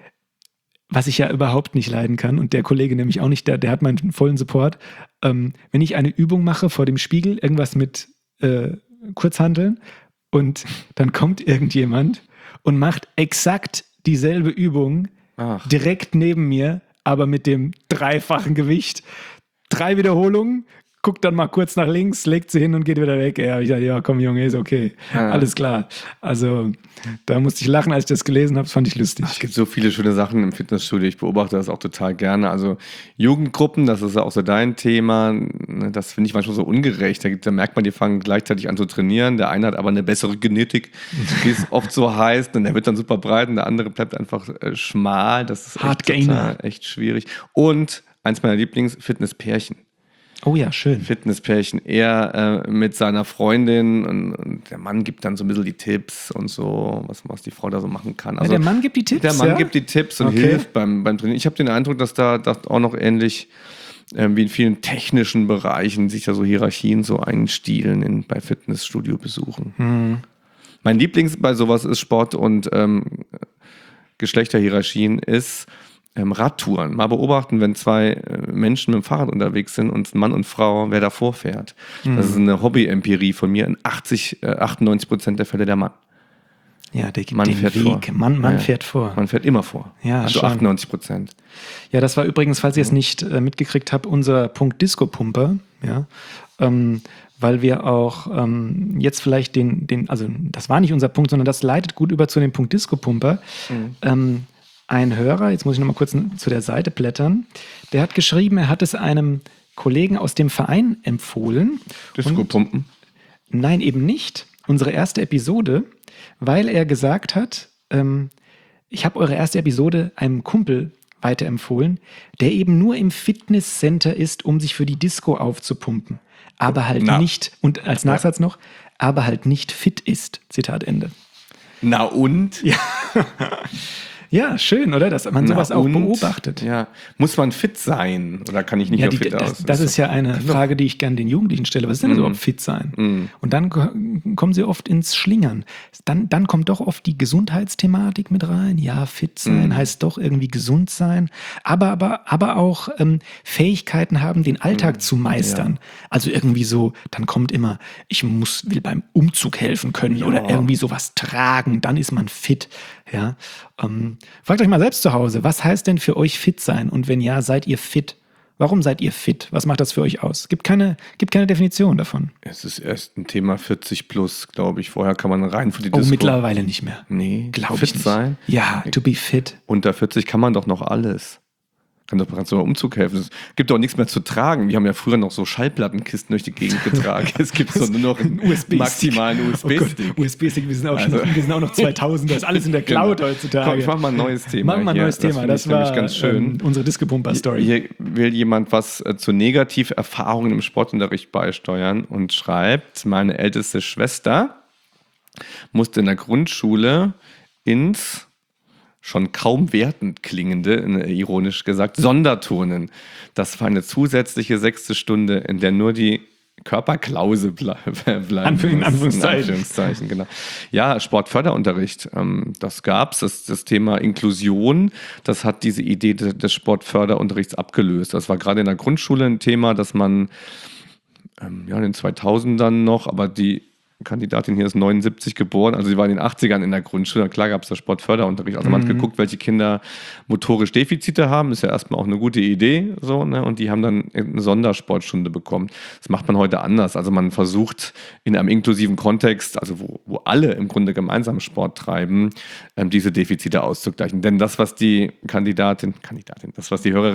was ich ja überhaupt nicht leiden kann und der Kollege nämlich auch nicht, der, der hat meinen vollen Support. Ähm, wenn ich eine Übung mache vor dem Spiegel, irgendwas mit äh, Kurzhanteln und dann kommt irgendjemand und macht exakt dieselbe Übung Ach. direkt neben mir, aber mit dem dreifachen Gewicht. Drei Wiederholungen, guckt dann mal kurz nach links, legt sie hin und geht wieder weg. Ja, ich sage, ja, komm Junge, ist okay. Ja. Alles klar. Also da musste ich lachen, als ich das gelesen habe, das fand ich lustig. Es gibt so viele schöne Sachen im Fitnessstudio, ich beobachte das auch total gerne. Also Jugendgruppen, das ist auch so dein Thema, das finde ich manchmal so ungerecht. Da, gibt, da merkt man, die fangen gleichzeitig an zu trainieren. Der eine hat aber eine bessere Genetik, wie es oft so heißt, und der wird dann super breit und der andere bleibt einfach äh, schmal. Das ist Hard echt, Gainer. total, echt schwierig. Und eins meiner Lieblings, Fitnesspärchen. Oh ja, schön. Fitnesspärchen, er äh, mit seiner Freundin und, und der Mann gibt dann so ein bisschen die Tipps und so, was, was die Frau da so machen kann. Also ja, der Mann gibt die Tipps, Der Mann ja? gibt die Tipps und Okay. hilft beim, beim Trainieren. Ich habe den Eindruck, dass da dass auch noch ähnlich äh, wie in vielen technischen Bereichen sich da so Hierarchien so einstielen in, bei Fitnessstudio-Besuchen. Hm. Mein Lieblings bei sowas ist Sport und ähm, Geschlechterhierarchien ist ähm, Radtouren. Mal beobachten, wenn zwei äh, Menschen mit dem Fahrrad unterwegs sind und Mann und Frau, wer davor fährt. Mhm. Das ist eine Hobby-Empirie von mir. In achtzig, äh, achtundneunzig Prozent der Fälle der Mann. Ja, der gibt Mann den fährt Weg. vor. Mann, Mann Ja, ja. fährt vor. Man fährt immer vor. Ja, also schon. achtundneunzig Prozent. Ja, das war übrigens, falls ihr es nicht äh, mitgekriegt habt, unser Punkt Disco-Pumper. Ja, ähm, weil wir auch ähm, jetzt vielleicht den, den, also das war nicht unser Punkt, sondern das leitet gut über zu dem Punkt Disco-Pumper. Mhm. Ähm, ein Hörer, jetzt muss ich noch mal kurz zu der Seite blättern, der hat geschrieben, er hat es einem Kollegen aus dem Verein empfohlen. Disco-Pumpen? Nein, eben nicht. Unsere erste Episode, weil er gesagt hat, ähm, ich habe eure erste Episode einem Kumpel weiterempfohlen, der eben nur im Fitnesscenter ist, um sich für die Disco aufzupumpen. Aber halt Na. nicht, und als Nachsatz noch, aber halt nicht fit ist. Zitat Ende. Na und? Ja. Ja, schön, oder? Dass man sowas Na auch und? beobachtet. Ja. Muss man fit sein? Oder kann ich nicht Ja, nur die, fit das, aus? das ist ja eine Frage, die ich gerne den Jugendlichen stelle. Was ist denn Mhm. überhaupt fit sein? Mhm. Und dann ko- kommen sie oft ins Schlingern. Dann, dann kommt doch oft die Gesundheitsthematik mit rein. Ja, fit sein Mhm. heißt doch irgendwie gesund sein. Aber, aber, aber auch ähm, Fähigkeiten haben, den Alltag Mhm. zu meistern. Ja. Also irgendwie so, dann kommt immer, ich muss, will beim Umzug helfen können Ja. oder irgendwie sowas tragen. Dann ist man fit. Ja. Ähm, fragt euch mal selbst zu Hause, was heißt denn für euch fit sein? Und wenn ja, seid ihr fit? Warum seid ihr fit? Was macht das für euch aus? Gibt keine, gibt keine Definition davon. Es ist erst ein Thema vierzig plus, glaube ich. Vorher kann man rein für die Oh, Disco. mittlerweile nicht mehr. Nee, Glaube fit ich nicht. sein. Ja, to be fit. Unter vierzig kann man doch noch alles. Kann doch bereits beim Umzug helfen. Es gibt doch nichts mehr zu tragen. Wir haben ja früher noch so Schallplattenkisten durch die Gegend getragen. Es gibt so nur noch einen U S B-Stick. maximalen U S B-Stick. Oh U S B-Stick, wir sind auch, Also- schon, wir sind auch noch zweitausend, das ist alles in der Cloud Genau. heutzutage. Komm, ich mach mal ein neues Thema. Machen wir ein hier. neues Thema. finde Das, ich nämlich war ganz schön. ähm, unsere Disco-Pumper-Story. Hier will jemand was äh, zu Negativerfahrungen im Sportunterricht beisteuern und schreibt, meine älteste Schwester musste in der Grundschule ins schon kaum wertend klingende, äh, ironisch gesagt, Sonderturnen. Das war eine zusätzliche sechste Stunde, in der nur die Körperklause ble bleiben Anf- in muss. Anführungszeichen. In Anführungszeichen, genau. Ja, Sportförderunterricht, ähm, das gab's. Das, das Thema Inklusion, das hat diese Idee de des Sportförderunterrichts abgelöst. Das war gerade in der Grundschule ein Thema, dass man ähm, ja, in den zweitausendern noch, aber die Kandidatin hier ist neunundsiebzig geboren, also sie war in den achtzigern in der Grundschule, klar gab es da Sportförderunterricht. Also man hat geguckt, welche Kinder motorisch Defizite haben, ist ja erstmal auch eine gute Idee, so, ne? Und die haben dann eine Sondersportstunde bekommen. Das macht man heute anders. Also man versucht in einem inklusiven Kontext, also wo, wo alle im Grunde gemeinsam Sport treiben, ähm, diese Defizite auszugleichen. Denn das, was die Kandidatin, Kandidatin, das, was die Hörerin hier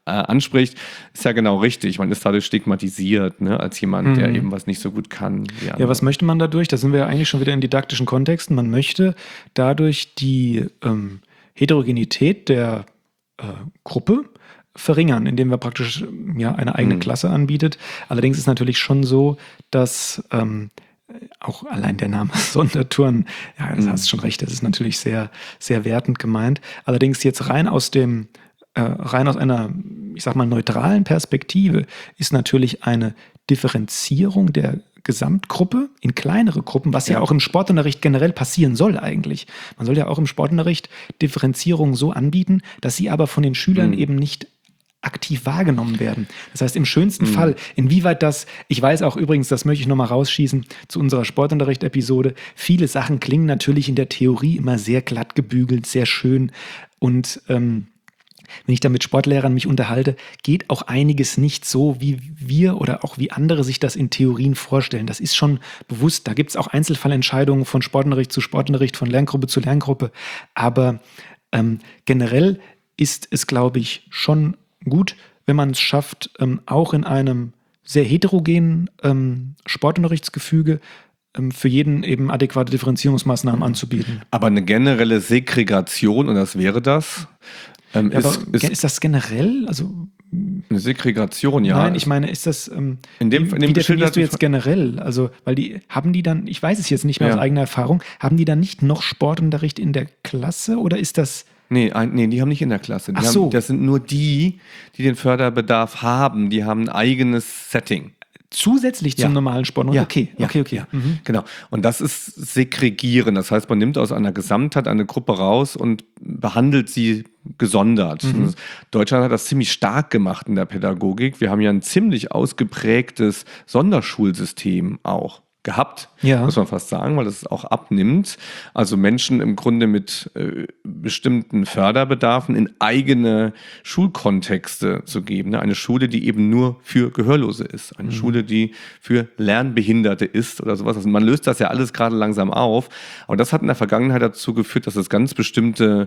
äh, anspricht, ist ja genau richtig. Man ist dadurch stigmatisiert, ne, als jemand, mhm. der eben was nicht so gut kann. Ja, was möchte man dadurch? Da sind wir ja eigentlich schon wieder in didaktischen Kontexten. Man möchte dadurch die ähm, Heterogenität der äh, Gruppe verringern, indem wir praktisch ja, eine eigene mhm. Klasse anbietet. Allerdings ist natürlich schon so, dass ähm, auch allein der Name Sonderturnen, ja, das mhm. hast schon recht, das ist natürlich sehr, sehr wertend gemeint. Allerdings jetzt rein aus dem, äh, rein aus einer, ich sag mal, neutralen Perspektive ist natürlich eine Differenzierung der Gesamtgruppe in kleinere Gruppen, was ja. ja auch im Sportunterricht generell passieren soll eigentlich. Man soll ja auch im Sportunterricht Differenzierung so anbieten, dass sie aber von den Schülern mhm. eben nicht aktiv wahrgenommen werden. Das heißt, im schönsten mhm. Fall, inwieweit das, ich weiß auch übrigens, das möchte ich nochmal rausschießen zu unserer Sportunterricht-Episode, viele Sachen klingen natürlich in der Theorie immer sehr glatt gebügelt, sehr schön und ähm, wenn ich da mit Sportlehrern mich unterhalte, geht auch einiges nicht so, wie wir oder auch wie andere sich das in Theorien vorstellen. Das ist schon bewusst. Da gibt es auch Einzelfallentscheidungen von Sportunterricht zu Sportunterricht, von Lerngruppe zu Lerngruppe. Aber ähm, generell ist es, glaube ich, schon gut, wenn man es schafft, ähm, auch in einem sehr heterogenen ähm, Sportunterrichtsgefüge ähm, für jeden eben adäquate Differenzierungsmaßnahmen anzubieten. Aber eine generelle Segregation, und das wäre das? Ähm, ja, ist, ist, ist das generell? Also eine Segregation, ja. Nein, ich meine, ist das, ähm, in dem, in dem wie definierst du jetzt generell? Also, weil die, haben die dann, ich weiß es jetzt nicht mehr ja. aus eigener Erfahrung, haben die dann nicht noch Sportunterricht in der Klasse oder ist das... Nee, ein, nee, die haben nicht in der Klasse. Die Ach so. Haben, das sind nur die, die den Förderbedarf haben. Die haben ein eigenes Setting. Zusätzlich zum ja. normalen Sport? Ja. Okay, ja. okay, okay. Ja. Mhm. Genau. Und das ist Segregieren. Das heißt, man nimmt aus einer Gesamtheit eine Gruppe raus und behandelt sie gesondert. Mhm. Deutschland hat das ziemlich stark gemacht in der Pädagogik. Wir haben ja ein ziemlich ausgeprägtes Sonderschulsystem auch gehabt, ja. muss man fast sagen, weil das auch abnimmt. Also Menschen im Grunde mit äh, bestimmten Förderbedarfen in eigene Schulkontexte zu geben. Ne? Eine Schule, die eben nur für Gehörlose ist. Eine mhm. Schule, die für Lernbehinderte ist oder sowas. Also man löst das ja alles gerade langsam auf. Aber das hat in der Vergangenheit dazu geführt, dass es ganz bestimmte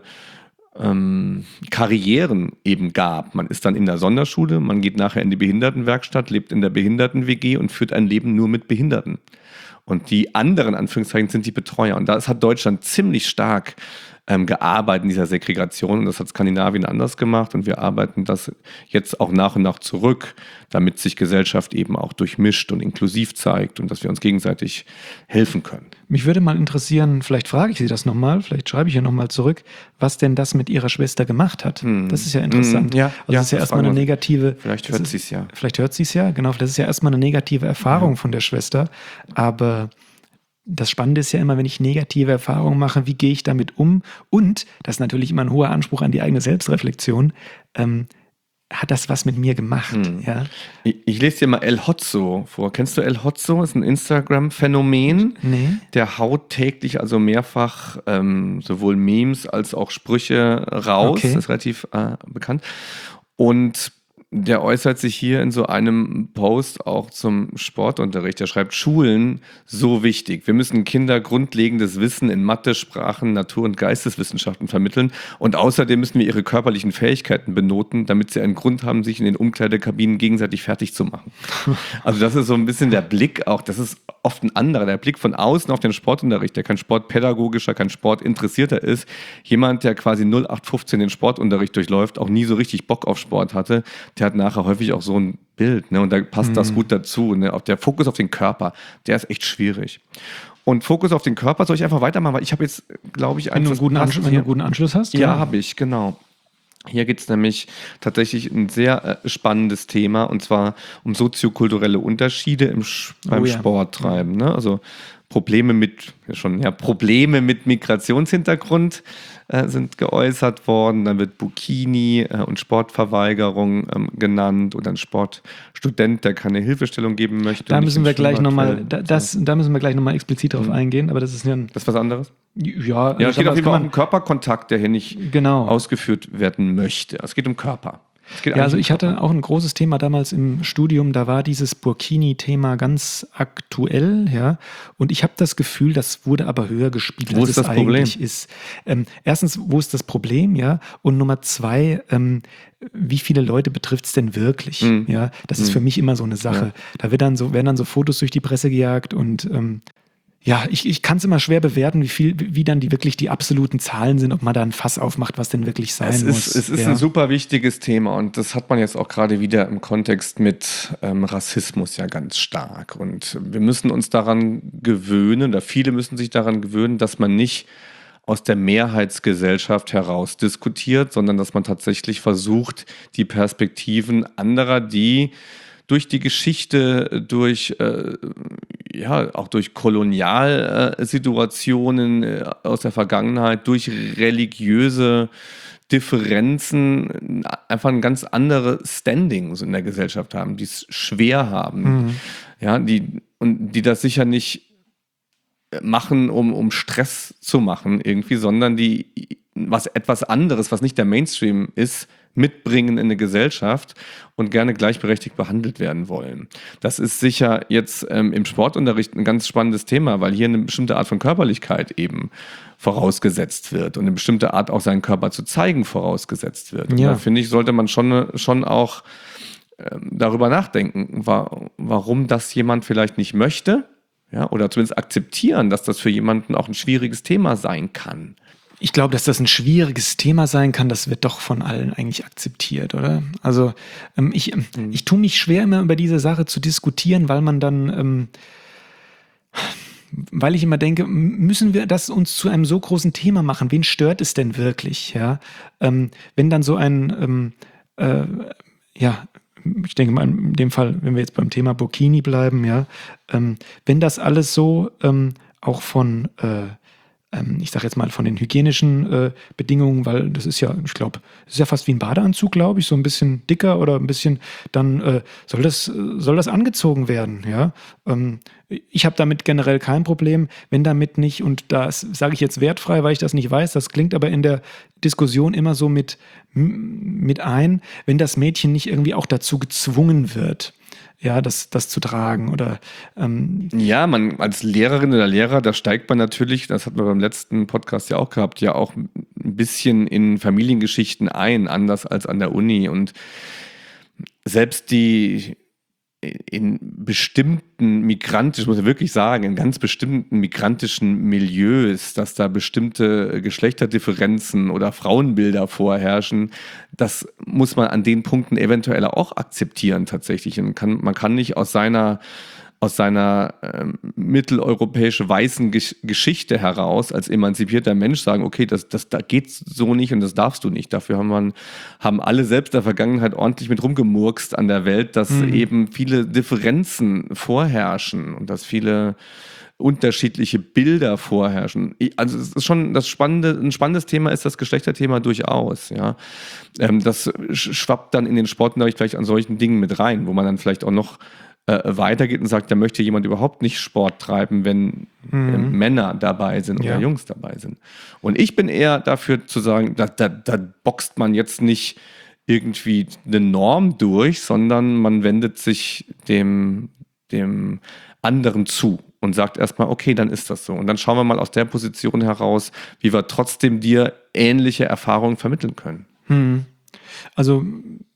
Ähm, Karrieren eben gab. Man ist dann in der Sonderschule, man geht nachher in die Behindertenwerkstatt, lebt in der Behinderten-W G und führt ein Leben nur mit Behinderten. Und die anderen, Anführungszeichen, sind die Betreuer. Und das hat Deutschland ziemlich stark ähm, gearbeitet in dieser Segregation. Und das hat Skandinavien anders gemacht. Und wir arbeiten das jetzt auch nach und nach zurück, damit sich Gesellschaft eben auch durchmischt und inklusiv zeigt und dass wir uns gegenseitig helfen können. Mich würde mal interessieren, vielleicht frage ich Sie das nochmal, vielleicht schreibe ich ja nochmal zurück, was denn das mit Ihrer Schwester gemacht hat. Hm. Das ist ja interessant. Hm, ja, also ja, das ist ja erstmal eine negative... Vielleicht hört sie es ja. Vielleicht hört sie es ja, genau. Das ist ja erstmal eine negative Erfahrung ja. von der Schwester. Aber das Spannende ist ja immer, wenn ich negative Erfahrungen mache, wie gehe ich damit um? Und, das ist natürlich immer ein hoher Anspruch an die eigene Selbstreflexion, ähm, hat das was mit mir gemacht? Hm. Ja? Ich, ich lese dir mal El Hotzo vor. Kennst du El Hotzo? Das ist ein Instagram-Phänomen. Nee. Der haut täglich also mehrfach ähm, sowohl Memes als auch Sprüche raus. Okay. Das ist relativ äh, bekannt. Und der äußert sich hier in so einem Post auch zum Sportunterricht. Er schreibt, Schulen so wichtig. Wir müssen Kinder grundlegendes Wissen in Mathe, Sprachen, Natur- und Geisteswissenschaften vermitteln. Und außerdem müssen wir ihre körperlichen Fähigkeiten benoten, damit sie einen Grund haben, sich in den Umkleidekabinen gegenseitig fertig zu machen. Also das ist so ein bisschen der Blick auch, das ist oft ein anderer, der Blick von außen auf den Sportunterricht, der kein sportpädagogischer, kein sportinteressierter ist. Jemand, der quasi null acht fünfzehn den Sportunterricht durchläuft, auch nie so richtig Bock auf Sport hatte, der hat nachher häufig auch so ein Bild, ne? Und da passt mhm. das gut dazu. Ne? Auch der Fokus auf den Körper, der ist echt schwierig. Und Fokus auf den Körper soll ich einfach weitermachen, weil ich habe jetzt, glaube ich, wenn du einen guten Anschluss, wenn du einen guten Anschluss hast. Ja, ja. habe ich, genau. Hier geht es nämlich tatsächlich ein sehr äh, spannendes Thema, und zwar um soziokulturelle Unterschiede im, beim oh, ja. Sporttreiben. Ne? Also Probleme mit schon ja Probleme mit Migrationshintergrund äh, sind geäußert worden. Dann wird Burkini äh, und Sportverweigerung ähm, genannt oder ein Sportstudent, der keine Hilfestellung geben möchte. Da müssen wir gleich nochmal, da, das, da müssen wir gleich nochmal explizit drauf mhm. eingehen. Aber das ist ja ein, das ist was anderes. Ja, ja, es geht auf jeden Fall um Körperkontakt, der hier nicht genau. ausgeführt werden möchte. Es geht um Körper. Ja, also ich hatte auch ein großes Thema damals im Studium, da war dieses Burkini-Thema ganz aktuell, ja, und ich habe das Gefühl, das wurde aber höher gespielt, wo als ist es das Problem? eigentlich ist. Ähm, erstens, wo ist das Problem, ja, und Nummer zwei, ähm, wie viele Leute betrifft es denn wirklich, Mhm. ja, das ist Mhm. für mich immer so eine Sache. Ja. Da wird dann so, werden dann so Fotos durch die Presse gejagt und ähm, ja, ich, ich kann es immer schwer bewerten, wie viel, wie dann die wirklich die absoluten Zahlen sind, ob man da ein Fass aufmacht, was denn wirklich sein Es muss. ist, es ist ja. ein super wichtiges Thema und das hat man jetzt auch gerade wieder im Kontext mit ähm, Rassismus ja ganz stark. Und wir müssen uns daran gewöhnen, oder viele müssen sich daran gewöhnen, dass man nicht aus der Mehrheitsgesellschaft heraus diskutiert, sondern dass man tatsächlich versucht, die Perspektiven anderer, die durch die Geschichte, durch äh, ja auch durch Kolonialsituationen äh, aus der Vergangenheit, durch religiöse Differenzen einfach ein ganz anderes Standing in der Gesellschaft haben, die es schwer haben, Mhm. ja, die und die das sicher nicht machen, um, um Stress zu machen irgendwie, sondern die was etwas anderes, was nicht der Mainstream ist, mitbringen in eine Gesellschaft und gerne gleichberechtigt behandelt werden wollen. Das ist sicher jetzt ähm, im Sportunterricht ein ganz spannendes Thema, weil hier eine bestimmte Art von Körperlichkeit eben vorausgesetzt wird und eine bestimmte Art auch seinen Körper zu zeigen vorausgesetzt wird. Und Ja. da finde ich, sollte man schon, schon auch ähm, darüber nachdenken, wa- warum das jemand vielleicht nicht möchte, ja, oder zumindest akzeptieren, dass das für jemanden auch ein schwieriges Thema sein kann. Ich glaube, dass das ein schwieriges Thema sein kann, das wird doch von allen eigentlich akzeptiert, oder? Also ähm, ich, ähm, Mhm. ich tue mich schwer, immer über diese Sache zu diskutieren, weil man dann, ähm, weil ich immer denke, m- müssen wir das uns zu einem so großen Thema machen? Wen stört es denn wirklich? Ja, ähm, wenn dann so ein, ähm, äh, ja, ich denke mal in dem Fall, wenn wir jetzt beim Thema Burkini bleiben, ja, ähm, wenn das alles so ähm, auch von äh, ähm, ich sage jetzt mal von den hygienischen äh, Bedingungen, weil das ist ja, ich glaube, das ist ja fast wie ein Badeanzug, glaube ich, so ein bisschen dicker oder ein bisschen, dann äh, soll das, äh, soll das angezogen werden, ja. Ähm, ich habe damit generell kein Problem, wenn damit nicht, und das sage ich jetzt wertfrei, weil ich das nicht weiß, das klingt aber in der Diskussion immer so mit, m- mit ein, wenn das Mädchen nicht irgendwie auch dazu gezwungen wird, ja, das, das zu tragen oder ähm, Ja, man als Lehrerin oder Lehrer, da steigt man natürlich, das hatten wir beim letzten Podcast ja auch gehabt, ja auch ein bisschen in Familiengeschichten ein, anders als an der Uni. Und selbst die in bestimmten migrantischen, ich muss ja wirklich sagen, in ganz bestimmten migrantischen Milieus, dass da bestimmte Geschlechterdifferenzen oder Frauenbilder vorherrschen, das muss man an den Punkten eventuell auch akzeptieren tatsächlich. Und kann, man kann nicht aus seiner aus seiner ähm, mitteleuropäische weißen Gesch- Geschichte heraus als emanzipierter Mensch sagen, okay, das, das da geht's so nicht und das darfst du nicht. Dafür haben, man, haben alle selbst in der Vergangenheit ordentlich mit rumgemurkst an der Welt, dass Mhm. eben viele Differenzen vorherrschen und dass viele unterschiedliche Bilder vorherrschen. Ich- Also es ist schon das spannende, ein spannendes Thema ist das Geschlechterthema durchaus. Ja, ähm, das sch- schwappt dann in den Sportunterricht vielleicht an solchen Dingen mit rein, wo man dann vielleicht auch noch äh, weitergeht und sagt, da möchte jemand überhaupt nicht Sport treiben, wenn ähm, Männer dabei sind oder Ja. Jungs dabei sind. Und ich bin eher dafür zu sagen, da, da, da boxt man jetzt nicht irgendwie eine Norm durch, sondern man wendet sich dem, dem anderen zu und sagt erstmal, okay, dann ist das so. Und dann schauen wir mal aus der Position heraus, wie wir trotzdem dir ähnliche Erfahrungen vermitteln können. Hm. Also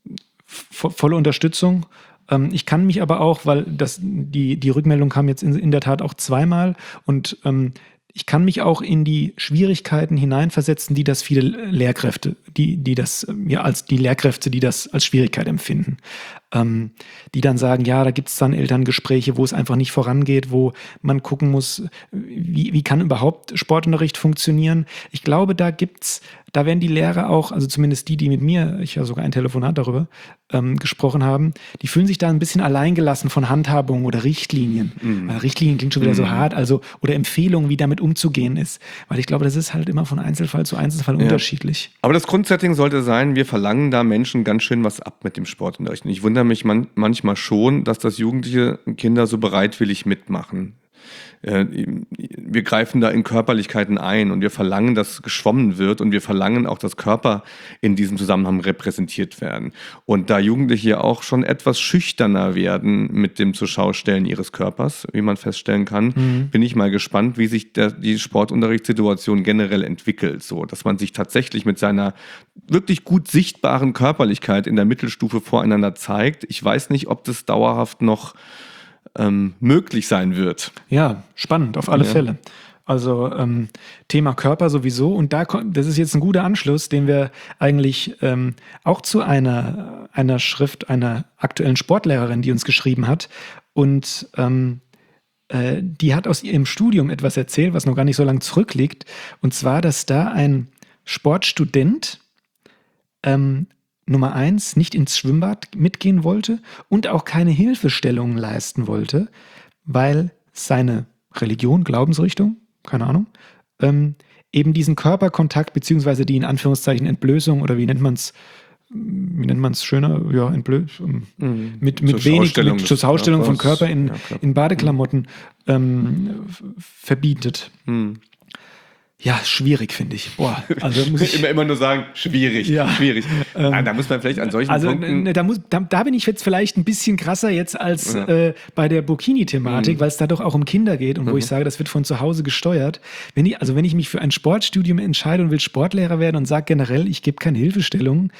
vo- volle Unterstützung. Ähm, ich kann mich aber auch, weil das, die, die Rückmeldung kam jetzt in, in der Tat auch zweimal und ähm, ich kann mich auch in die Schwierigkeiten hineinversetzen, die das viele Lehrkräfte, die, die das, ähm, ja, als die Lehrkräfte, die das als Schwierigkeit empfinden. Ähm, die dann sagen, ja, da gibt es dann Elterngespräche, wo es einfach nicht vorangeht, wo man gucken muss, wie, wie kann überhaupt Sportunterricht funktionieren. Ich glaube, da gibt's, da werden die Lehrer auch, also zumindest die, die mit mir, ich habe sogar ein Telefonat darüber ähm, gesprochen haben, die fühlen sich da ein bisschen alleingelassen von Handhabungen oder Richtlinien. Weil Richtlinien klingt schon wieder so hart, also oder Empfehlungen, wie damit umzugehen ist. Weil ich glaube, das ist halt immer von Einzelfall zu Einzelfall unterschiedlich. Aber das Grundsetting sollte sein, wir verlangen da Menschen ganz schön was ab mit dem Sportunterricht. Und ich wundere mich man, manchmal schon, dass das jugendliche Kinder so bereitwillig mitmachen. Äh, wir greifen da in Körperlichkeiten ein und wir verlangen, dass geschwommen wird und wir verlangen auch, dass Körper in diesem Zusammenhang repräsentiert werden. Und da Jugendliche auch schon etwas schüchterner werden mit dem Zuschaustellen ihres Körpers, wie man feststellen kann, mhm. bin ich mal gespannt, wie sich der, die Sportunterrichtssituation generell entwickelt, so dass man sich tatsächlich mit seiner wirklich gut sichtbaren Körperlichkeit in der Mittelstufe voreinander zeigt. Ich weiß nicht, ob das dauerhaft noch ähm, möglich sein wird. Ja, spannend, auf alle ja. Fälle. Also ähm, Thema Körper sowieso. Und da kommt, das ist jetzt ein guter Anschluss, den wir eigentlich ähm, auch zu einer, einer Schrift einer aktuellen Sportlehrerin, die uns geschrieben hat. Und ähm, äh, die hat aus ihrem Studium etwas erzählt, was noch gar nicht so lange zurückliegt. Und zwar, dass da ein Sportstudent ähm, Nummer eins nicht ins Schwimmbad mitgehen wollte und auch keine Hilfestellungen leisten wollte, weil seine Religion, Glaubensrichtung, keine Ahnung, ähm, eben diesen Körperkontakt beziehungsweise die in Anführungszeichen Entblößung oder wie nennt man es, wie nennt man es schöner, ja, Entblößung, mhm. mit, mit wenig, mit zur Ausstellung von Körper in, ja, in Badeklamotten ähm, verbietet. Mhm. Ja, schwierig, finde ich. Boah, also muss ich immer, immer nur sagen, schwierig, ja, schwierig. Ähm, ah, da muss man vielleicht an solchen also, Punkten... Da, muss, da, da bin ich jetzt vielleicht ein bisschen krasser jetzt als ja. äh, bei der Burkini-Thematik, mhm. weil es da doch auch um Kinder geht und mhm. wo ich sage, das wird von zu Hause gesteuert. Wenn ich, also wenn ich mich für ein Sportstudium entscheide und will Sportlehrer werden und sage generell, ich gebe keine Hilfestellung,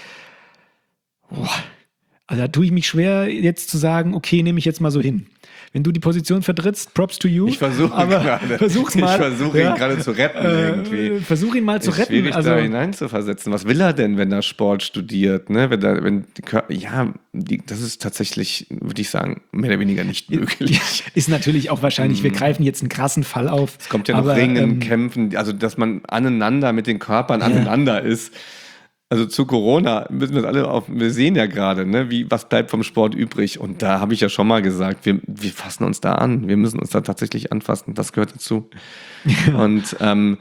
boah, also da tue ich mich schwer, jetzt zu sagen, okay, nehme ich jetzt mal so hin. Wenn du die Position vertrittst, props to you. Ich versuche gerade. Versuch's mal. Ich versuche ja, ihn gerade zu retten äh, irgendwie. Versuch ihn mal zu ist retten. Schwierig also, da hineinzuversetzen. Was will er denn, wenn er Sport studiert? Ne? Wenn er, wenn die, ja, die, das ist tatsächlich, würde ich sagen, mehr oder weniger nicht möglich. Ist natürlich auch wahrscheinlich, wir greifen jetzt einen krassen Fall auf. Es kommt ja noch aber, Ringen, ähm, Kämpfen, also dass man aneinander mit den Körpern ja. aneinander ist. Also zu Corona müssen wir es alle auf, wir sehen ja gerade, ne, wie, was bleibt vom Sport übrig. Und da habe ich ja schon mal gesagt, wir, wir fassen uns da an. Wir müssen uns da tatsächlich anfassen. Das gehört dazu. Ja. Und ähm,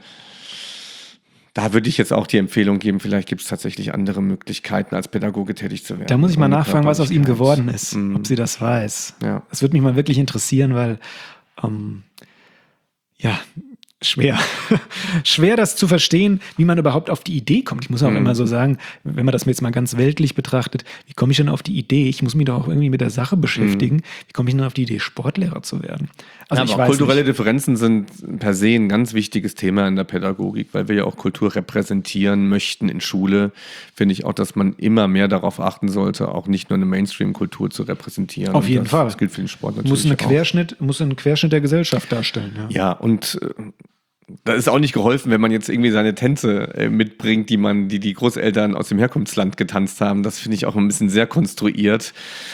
da würde ich jetzt auch die Empfehlung geben, vielleicht gibt es tatsächlich andere Möglichkeiten, als Pädagoge tätig zu werden. Da muss ich mal nachfragen, was aus ihm geworden ist, mhm. ob sie das weiß. Ja. Das würde mich mal wirklich interessieren, weil ähm, ja, schwer. Schwer, das zu verstehen, wie man überhaupt auf die Idee kommt. Ich muss auch mhm. immer so sagen, wenn man das jetzt mal ganz weltlich betrachtet, wie komme ich denn auf die Idee? Ich muss mich doch auch irgendwie mit der Sache beschäftigen. Mhm. Wie komme ich denn auf die Idee, Sportlehrer zu werden? Also ja, ich aber weiß kulturelle nicht. Differenzen sind per se ein ganz wichtiges Thema in der Pädagogik, weil wir ja auch Kultur repräsentieren möchten in Schule. Finde ich auch, dass man immer mehr darauf achten sollte, auch nicht nur eine Mainstream-Kultur zu repräsentieren. Auf jeden das, Fall. Das gilt für den Sport natürlich muss eine auch. Querschnitt, muss einen Querschnitt der Gesellschaft darstellen. Ja, ja und äh, da ist auch nicht geholfen, wenn man jetzt irgendwie seine Tänze äh, mitbringt, die man, die die Großeltern aus dem Herkunftsland getanzt haben. Das finde ich auch ein bisschen sehr konstruiert.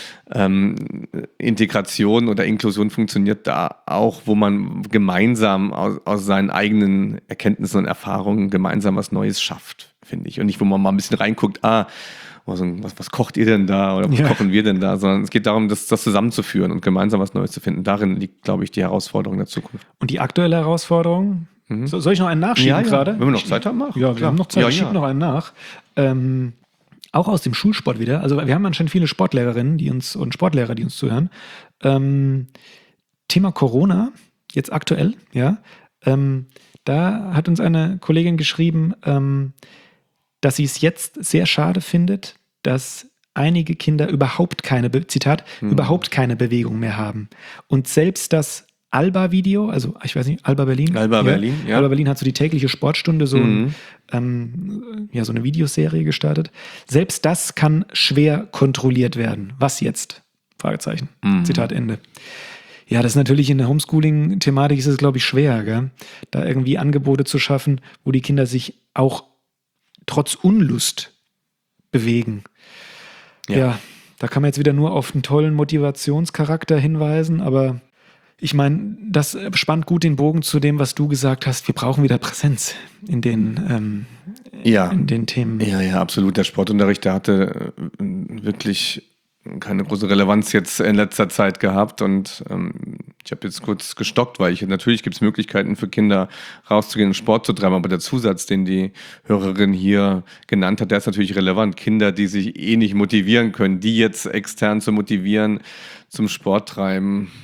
Ähm, Integration oder Inklusion funktioniert da auch, wo man gemeinsam aus, aus seinen eigenen Erkenntnissen und Erfahrungen gemeinsam was Neues schafft, finde ich. Und nicht, wo man mal ein bisschen reinguckt, ah, was, was kocht ihr denn da oder was ja. kochen wir denn da, sondern es geht darum, das, das zusammenzuführen und gemeinsam was Neues zu finden. Darin liegt, glaube ich, die Herausforderung der Zukunft. Und die aktuelle Herausforderung? Mhm. So, soll ich noch einen nachschieben ja, ja. gerade? Wenn wir noch Zeit haben, mach. Ja, wir Klar. haben noch Zeit. Ja, ich schiebe ja. noch einen nach. Ähm, auch aus dem Schulsport wieder. Also wir haben anscheinend viele Sportlehrerinnen, die uns und Sportlehrer, die uns zuhören. Ähm, Thema Corona, jetzt aktuell, ja. Ähm, da hat uns eine Kollegin geschrieben, ähm, dass sie es jetzt sehr schade findet, dass einige Kinder überhaupt keine, Be- Zitat, hm. überhaupt keine Bewegung mehr haben. Und selbst das Alba-Video, also ich weiß nicht, Alba Berlin. Alba ja, Berlin, ja. Alba Berlin hat so die tägliche Sportstunde, so, mhm. ein, ähm, ja, so eine Videoserie gestartet. Selbst das kann schwer kontrolliert werden. Was jetzt? Fragezeichen. Mhm. Zitat Ende. Ja, das ist natürlich in der Homeschooling-Thematik ist es, glaube ich, schwer, gell? Da irgendwie Angebote zu schaffen, wo die Kinder sich auch trotz Unlust bewegen. Ja. ja, da kann man jetzt wieder nur auf einen tollen Motivationscharakter hinweisen, aber ich meine, das spannt gut den Bogen zu dem, was du gesagt hast. Wir brauchen wieder Präsenz in den, ähm, ja. in den Themen. Ja, ja, absolut. Der Sportunterricht, der hatte wirklich keine große Relevanz jetzt in letzter Zeit gehabt und ähm, ich habe jetzt kurz gestockt, weil ich natürlich gibt es Möglichkeiten für Kinder rauszugehen und Sport zu treiben, aber der Zusatz, den die Hörerin hier genannt hat, der ist natürlich relevant. Kinder, die sich eh nicht motivieren können, die jetzt extern zu motivieren zum Sport treiben,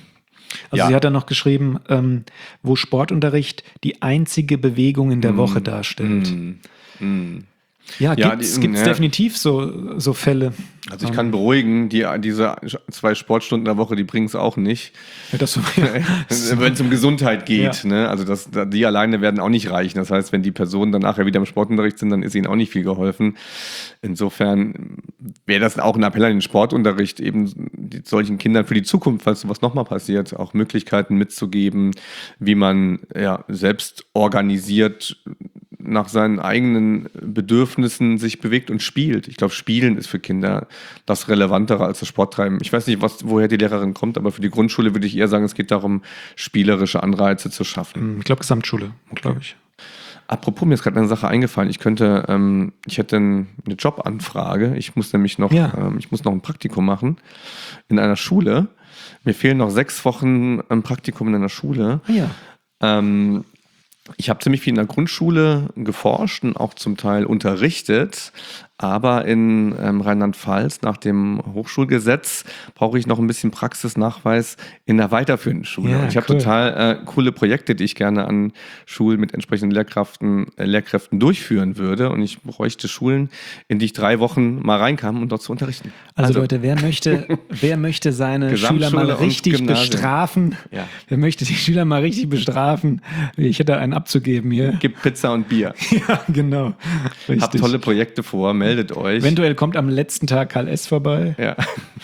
Also Ja. sie hat dann noch geschrieben, ähm, wo Sportunterricht die einzige Bewegung in der Woche darstellt. Mm, mm. Ja, Ja, gibt's, die- gibt's ja. definitiv so, so Fälle. Also ich kann beruhigen, die, diese zwei Sportstunden in der Woche, die bringen es auch nicht. Ja, das, Wenn es um Gesundheit geht. Ja. Ne? Also das, die alleine werden auch nicht reichen. Das heißt, wenn die Personen dann nachher wieder im Sportunterricht sind, dann ist ihnen auch nicht viel geholfen. Insofern wäre das auch ein Appell an den Sportunterricht, eben die, solchen Kindern für die Zukunft, falls sowas nochmal passiert, auch Möglichkeiten mitzugeben, wie man ja, selbst organisiert nach seinen eigenen Bedürfnissen sich bewegt und spielt. Ich glaube, Spielen ist für Kinder das Relevantere als das Sporttreiben. Ich weiß nicht, was, woher die Lehrerin kommt, aber für die Grundschule würde ich eher sagen, es geht darum, spielerische Anreize zu schaffen. ich glaube, Gesamtschule, glaube ich. Apropos, mir ist gerade eine Sache eingefallen. Ich könnte, ähm, ich hätte eine Jobanfrage. Ich muss nämlich noch, Ja. ähm, ich muss noch ein Praktikum machen in einer Schule. Mir fehlen noch sechs Wochen ein Praktikum in einer Schule. Ah, ja. Ähm, ich habe ziemlich viel in der Grundschule geforscht und auch zum Teil unterrichtet, aber in ähm, Rheinland-Pfalz nach dem Hochschulgesetz brauche ich noch ein bisschen Praxisnachweis in der weiterführenden Schule. Ja, und ich habe cool. total äh, coole Projekte, die ich gerne an Schulen mit entsprechenden Lehrkräften, äh, Lehrkräften durchführen würde. Und ich bräuchte Schulen, in die ich drei Wochen mal reinkam, um dort zu unterrichten. Also, Leute, wer möchte, wer möchte seine Schüler Gesamtschule mal und richtig Gymnasium. bestrafen? Ja. Wer möchte die Schüler mal richtig bestrafen? Ich hätte einen abzugeben hier. Gibt Pizza und Bier. Ja, genau. Richtig. Habt tolle Projekte vor, meldet euch. Eventuell kommt am letzten Tag Karl S. vorbei. Ja.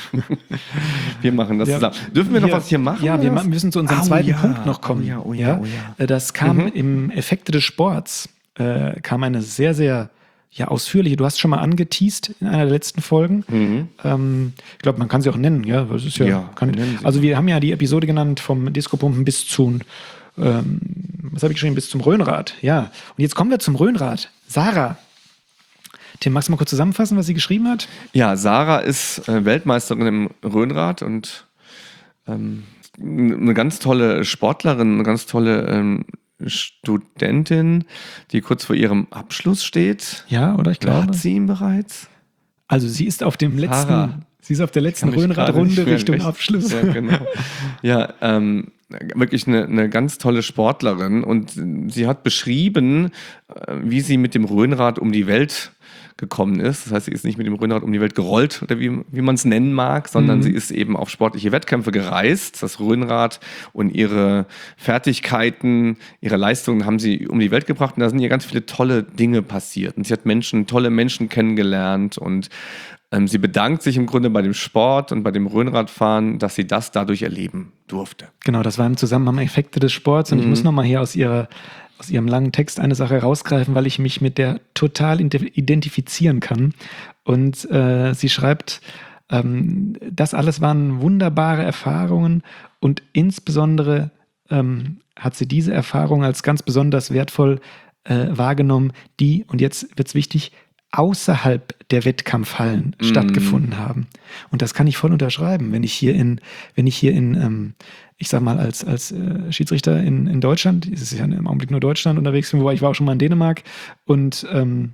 Wir machen das Ja. zusammen. Dürfen wir noch was hier machen? Ja, wir oder? ma- müssen zu unserem Au, zweiten ja. Punkt noch kommen. Oh ja, oh ja, oh ja. Äh, Das kam im Effekte des Sports, äh, kam eine sehr, sehr ja, ausführliche, du hast schon mal angeteased in einer der letzten Folgen. Ähm, ich glaube, man kann sie auch nennen, ja. Das ist ja, Ja, kann, wir nennen sie. also wir haben ja die Episode genannt vom Disco-Pumpen bis zu, ähm, was habe ich geschrieben, bis zum Rhönrad. Ja, und jetzt kommen wir zum Rhönrad. Sarah, Tim, magst du mal kurz zusammenfassen, was sie geschrieben hat? Ja, Sarah ist äh, Weltmeisterin im Rhönrad und ähm, eine ganz tolle Sportlerin, eine ganz tolle ähm, Studentin, die kurz vor ihrem Abschluss steht. Ja, oder ich glaube. Hat sie ihn bereits? Also sie ist auf dem letzten, Sarah. sie ist auf der letzten Kann mich gerade Rhönradrunde nicht mehr Richtung recht- Abschluss. Ja, genau. Ja, ähm, wirklich eine, eine ganz tolle Sportlerin und sie hat beschrieben, äh, wie sie mit dem Rhönrad um die Welt gekommen ist. Das heißt, sie ist nicht mit dem Rhönrad um die Welt gerollt oder wie, wie man es nennen mag, sondern Mhm. sie ist eben auf sportliche Wettkämpfe gereist. Das Rhönrad und ihre Fertigkeiten, ihre Leistungen haben sie um die Welt gebracht und da sind ihr ganz viele tolle Dinge passiert. Und sie hat Menschen, tolle Menschen kennengelernt und ähm, sie bedankt sich im Grunde bei dem Sport und bei dem Rhönradfahren, dass sie das dadurch erleben durfte. Genau, das war im Zusammenhang Effekte des Sports. Und ich muss nochmal hier aus, ihrer, aus ihrem langen Text eine Sache rausgreifen, weil ich mich mit der total identifizieren kann. Und äh, sie schreibt, ähm, das alles waren wunderbare Erfahrungen und insbesondere ähm, hat sie diese Erfahrung als ganz besonders wertvoll äh, wahrgenommen, die, und jetzt wird es wichtig, außerhalb der Wettkampfhallen Mm. stattgefunden haben. Und das kann ich voll unterschreiben, wenn ich hier in, wenn ich hier in, ähm, ich sag mal, als, als äh, Schiedsrichter in, in Deutschland, es ist ja im Augenblick nur Deutschland unterwegs, wobei ich war auch schon mal in Dänemark und ähm,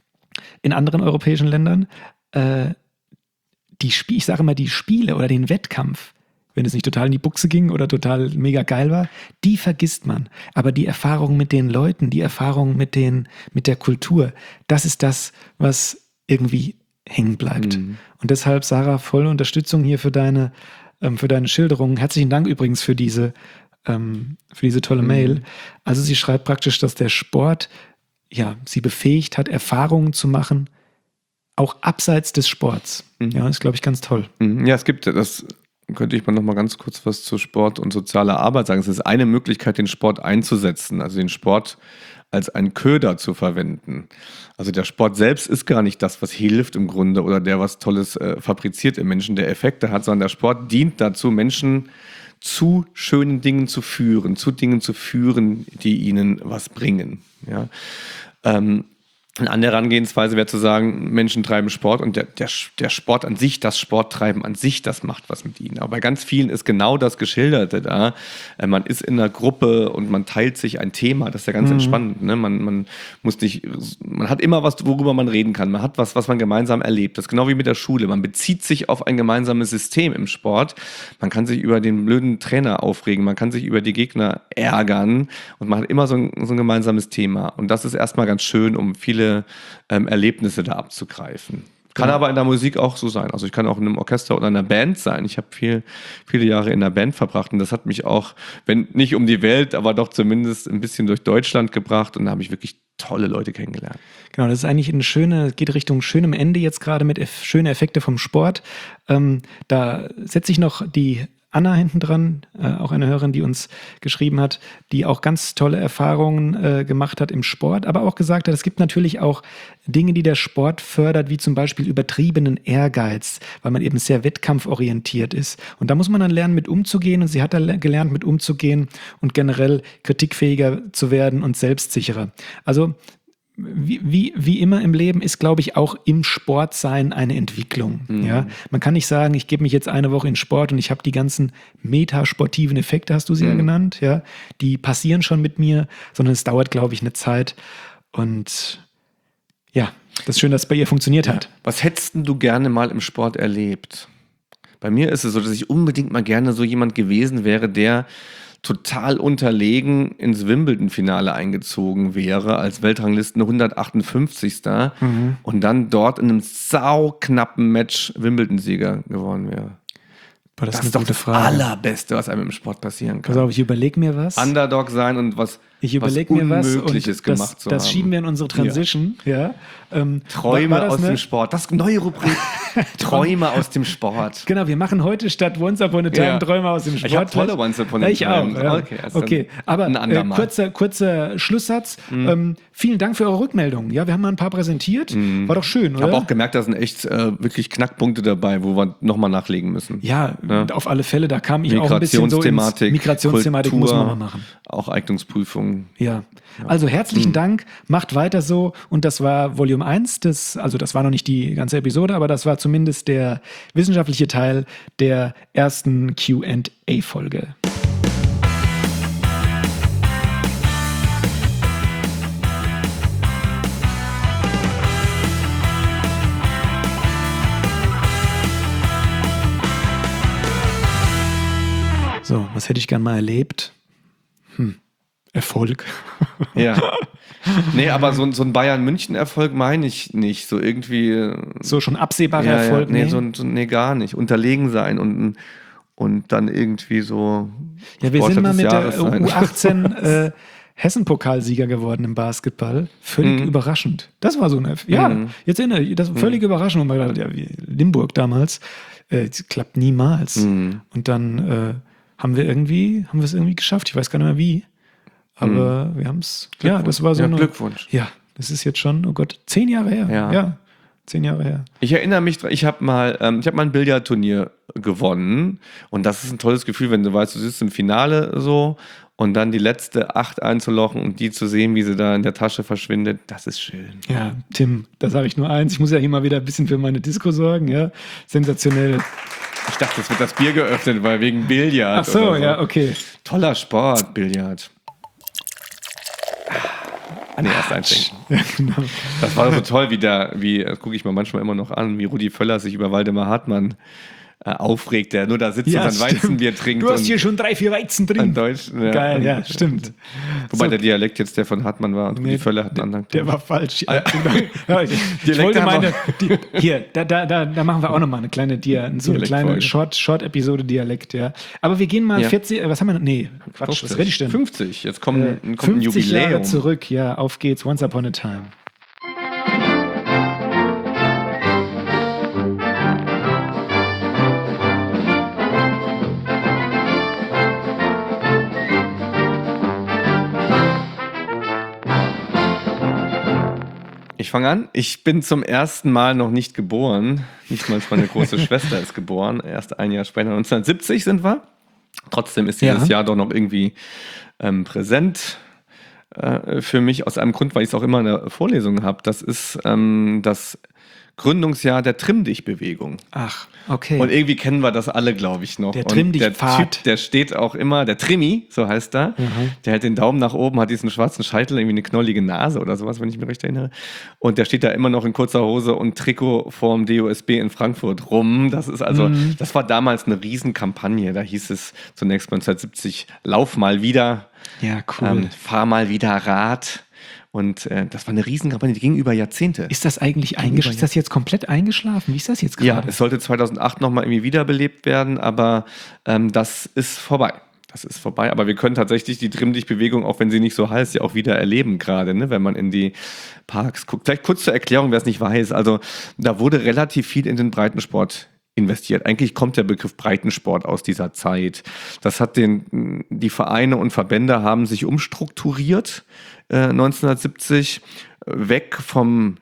in anderen europäischen Ländern, äh, die Spie- ich sage mal, die Spiele oder den Wettkampf, wenn es nicht total in die Buchse ging oder total mega geil war, die vergisst man. Aber die Erfahrung mit den Leuten, die Erfahrung mit, den, mit der Kultur, das ist das, was irgendwie hängen bleibt. Mhm. Und deshalb, Sarah, volle Unterstützung hier für deine, ähm, für deine Schilderung. Herzlichen Dank übrigens für diese, ähm, für diese tolle Mail. Also sie schreibt praktisch, dass der Sport ja, sie befähigt hat, Erfahrungen zu machen, auch abseits des Sports. Mhm. Ja, ist, glaube ich, ganz toll. Mhm. Ja, es gibt, das könnte ich mal noch mal ganz kurz was zu Sport und sozialer Arbeit sagen. Es ist eine Möglichkeit, den Sport einzusetzen, also den Sport als einen Köder zu verwenden. Also der Sport selbst ist gar nicht das, was hilft im Grunde oder der was Tolles äh, fabriziert im Menschen, der Effekte hat, sondern der Sport dient dazu, Menschen zu schönen Dingen zu führen, zu Dingen zu führen, die ihnen was bringen. Ja. Ähm, Eine andere Herangehensweise wäre zu sagen, Menschen treiben Sport und der, der, der Sport an sich, das Sporttreiben an sich, das macht was mit ihnen. Aber bei ganz vielen ist genau das Geschilderte da. Äh, man ist in einer Gruppe und man teilt sich ein Thema, das ist ja ganz mhm. entspannend. Ne? Man, man muss nicht, man hat immer was, worüber man reden kann. Man hat was, was man gemeinsam erlebt. Das ist genau wie mit der Schule. Man bezieht sich auf ein gemeinsames System im Sport. Man kann sich über den blöden Trainer aufregen, man kann sich über die Gegner ärgern und man hat immer so ein, so ein gemeinsames Thema. Und das ist erstmal ganz schön, um viele ähm, Erlebnisse da abzugreifen. Kann ja. aber in der Musik auch so sein. Also ich kann auch in einem Orchester oder einer Band sein. Ich habe viel, viele Jahre in einer Band verbracht und das hat mich auch, wenn nicht um die Welt, aber doch zumindest ein bisschen durch Deutschland gebracht und da habe ich wirklich tolle Leute kennengelernt. Genau, das ist eigentlich eine schöne, geht Richtung schönem Ende jetzt gerade mit eff- schönen Effekte vom Sport. Ähm, da setze ich noch die Anna hinten dran, äh, auch eine Hörerin, die uns geschrieben hat, die auch ganz tolle Erfahrungen äh, gemacht hat im Sport, aber auch gesagt hat, es gibt natürlich auch Dinge, die der Sport fördert, wie zum Beispiel übertriebenen Ehrgeiz, weil man eben sehr wettkampforientiert ist. Und da muss man dann lernen, mit umzugehen und sie hat da gelernt, mit umzugehen und generell kritikfähiger zu werden und selbstsicherer. Also Wie, wie, wie immer im Leben ist, glaube ich, auch im Sportsein eine Entwicklung. Mhm. Ja? Man kann nicht sagen, ich gebe mich jetzt eine Woche in Sport und ich habe die ganzen metasportiven Effekte, hast du sie mhm. ja genannt, ja? Die passieren schon mit mir, sondern es dauert, glaube ich, eine Zeit. Und ja, das ist schön, dass es bei ihr funktioniert ja. hat. Was hättest du gerne mal im Sport erlebt? Bei mir ist es so, dass ich unbedingt mal gerne so jemand gewesen wäre, der total unterlegen ins Wimbledon-Finale eingezogen wäre, als Weltranglisten hundertachtundfünfzigster Mhm. und dann dort in einem sauknappen Match Wimbledon-Sieger geworden wäre. Boah, das, das ist, ist doch das Frage. Allerbeste, was einem im Sport passieren kann. Pass auf, ich überlege mir was. Underdog sein und was, ich überlege mir was Unmögliches und das, gemacht zu das haben. schieben wir in unsere Transition. Ja. Ja. Ähm, Träume war, war aus eine? dem Sport. Das neue Rubrik. Träume aus dem Sport. Genau, wir machen heute statt Once Upon a Time ja. Träume aus dem Sport. Ich habe tolle Once Upon a Time. Ich auch. Ja. Okay, okay. aber äh, kurzer, kurzer Schlusssatz. Mhm. Ähm, vielen Dank für eure Rückmeldungen. Ja, wir haben mal ein paar präsentiert. Mhm. War doch schön, oder? Ich habe auch gemerkt, da sind echt äh, wirklich Knackpunkte dabei, wo wir nochmal nachlegen müssen. Ja, ja, auf alle Fälle. Da kam ich auch ein bisschen so ins Migrationsthematik, Kultur, muss man mal machen. Auch Eignungsprüfungen. Ja. Also herzlichen mhm. Dank, macht weiter so. Und das war Volume eins, des, also das war noch nicht die ganze Episode, aber das war zumindest der wissenschaftliche Teil der ersten Q and A-Folge. So, was hätte ich gern mal erlebt? Hm. Erfolg. Ja. Nee, aber so, so ein Bayern-München-Erfolg meine ich nicht. So irgendwie. So schon absehbarer ja, Erfolg? Ja, nee, so, so, nee, gar nicht. Unterlegen sein und, und dann irgendwie so. Ja, wir sind mal mit der U achtzehn äh, Hessen-Pokalsieger geworden im Basketball. Völlig mhm. überraschend. Das war so ein Erfolg. Ja, mhm. jetzt erinnere ich, das war völlig mhm. überraschend. Und man gedacht, ja, wie Limburg damals. Äh, das klappt niemals. Mhm. Und dann äh, haben wir irgendwie, haben wir es irgendwie geschafft. Ich weiß gar nicht mehr wie. Aber mhm. wir haben es, ja, das war so ja, eine... Glückwunsch. Ja, das ist jetzt schon, oh Gott, zehn Jahre her. Ja, ja zehn Jahre her. Ich erinnere mich, ich habe mal, ähm, ich habe mal ein Billardturnier gewonnen und das ist ein tolles Gefühl, wenn du weißt, du sitzt im Finale so und dann die letzte Acht einzulochen und die zu sehen, wie sie da in der Tasche verschwindet, das ist schön. Ja, Tim, da sage ich nur eins, ich muss ja hier mal wieder ein bisschen für meine Disco sorgen, ja, sensationell. Ich dachte, es wird das Bier geöffnet, weil wegen Billard. Ach so, so. Ja, okay. Toller Sport, Billard. Ah, nee, erst einschenken. Ja, genau. Das war so toll, wie da, wie, das gucke ich mir manchmal immer noch an, wie Rudi Völler sich über Waldemar Hartmann äh, aufregt, der nur da sitzt ja, und sein Weizenbier trinkt. Du hast hier schon drei, vier Weizen drin. Deutsch, ja. Geil, ja, stimmt. Wobei so. der Dialekt jetzt der von Hartmann war und Rudi nee, Völler hat einen anderen. Der war falsch. Ja, ja, ich, ich wollte meine, die, hier, da, da, da, da machen wir auch nochmal eine kleine, Dia, so eine kleine Short, Short-Episode Dialekt, ja. Aber wir gehen mal ja. vierzig, was haben wir noch? Nee, Quatsch, fünfzig. Was rede ich denn? fünfzig, jetzt kommt, äh, kommt fünfzig ein Jubiläum. Jahre zurück, ja, auf geht's, Once Upon a Time. Ich fange an. Ich bin zum ersten Mal noch nicht geboren. Nicht mal meine große Schwester ist geboren. Erst ein Jahr später, neunzehnhundertsiebzig sind wir. Trotzdem ist dieses ja. Jahr doch noch irgendwie ähm, präsent. äh, für mich aus einem Grund, weil ich es auch immer in der Vorlesung habe. Das ist ähm, das Gründungsjahr der Trimm-Dich-Bewegung. Ach, okay. Und irgendwie kennen wir das alle, glaube ich, noch. Der Und Trimm-Dich-Pfad. Der Typ, der steht auch immer, der Trimmi, so heißt er, mhm. der hält den Daumen nach oben, hat diesen schwarzen Scheitel, irgendwie eine knollige Nase oder sowas, wenn ich mich recht erinnere. Und der steht da immer noch in kurzer Hose und Trikot vorm D O S B in Frankfurt rum. Das ist also, mhm. das war damals eine Riesenkampagne. Da hieß es zunächst neunzehnhundertsiebzig, lauf mal wieder. Ja, cool. Ähm, fahr mal wieder Rad. Und äh, das war eine Riesenkampagne, die ging über Jahrzehnte. Ist das eigentlich eingeschlafen? Ist das jetzt komplett eingeschlafen? Wie ist das jetzt gerade? Ja, es sollte zweitausendacht nochmal irgendwie wiederbelebt werden, aber ähm, das ist vorbei. Das ist vorbei. Aber wir können tatsächlich die Trimm-Dich-Bewegung, auch wenn sie nicht so heißt, ja auch wieder erleben gerade, ne? Wenn man in die Parks guckt. Vielleicht kurz zur Erklärung, wer es nicht weiß. Also da wurde relativ viel in den Breitensport investiert. Eigentlich kommt der Begriff Breitensport aus dieser Zeit. Das hat den, die Vereine und Verbände haben sich umstrukturiert äh, neunzehnhundertsiebzig, weg vom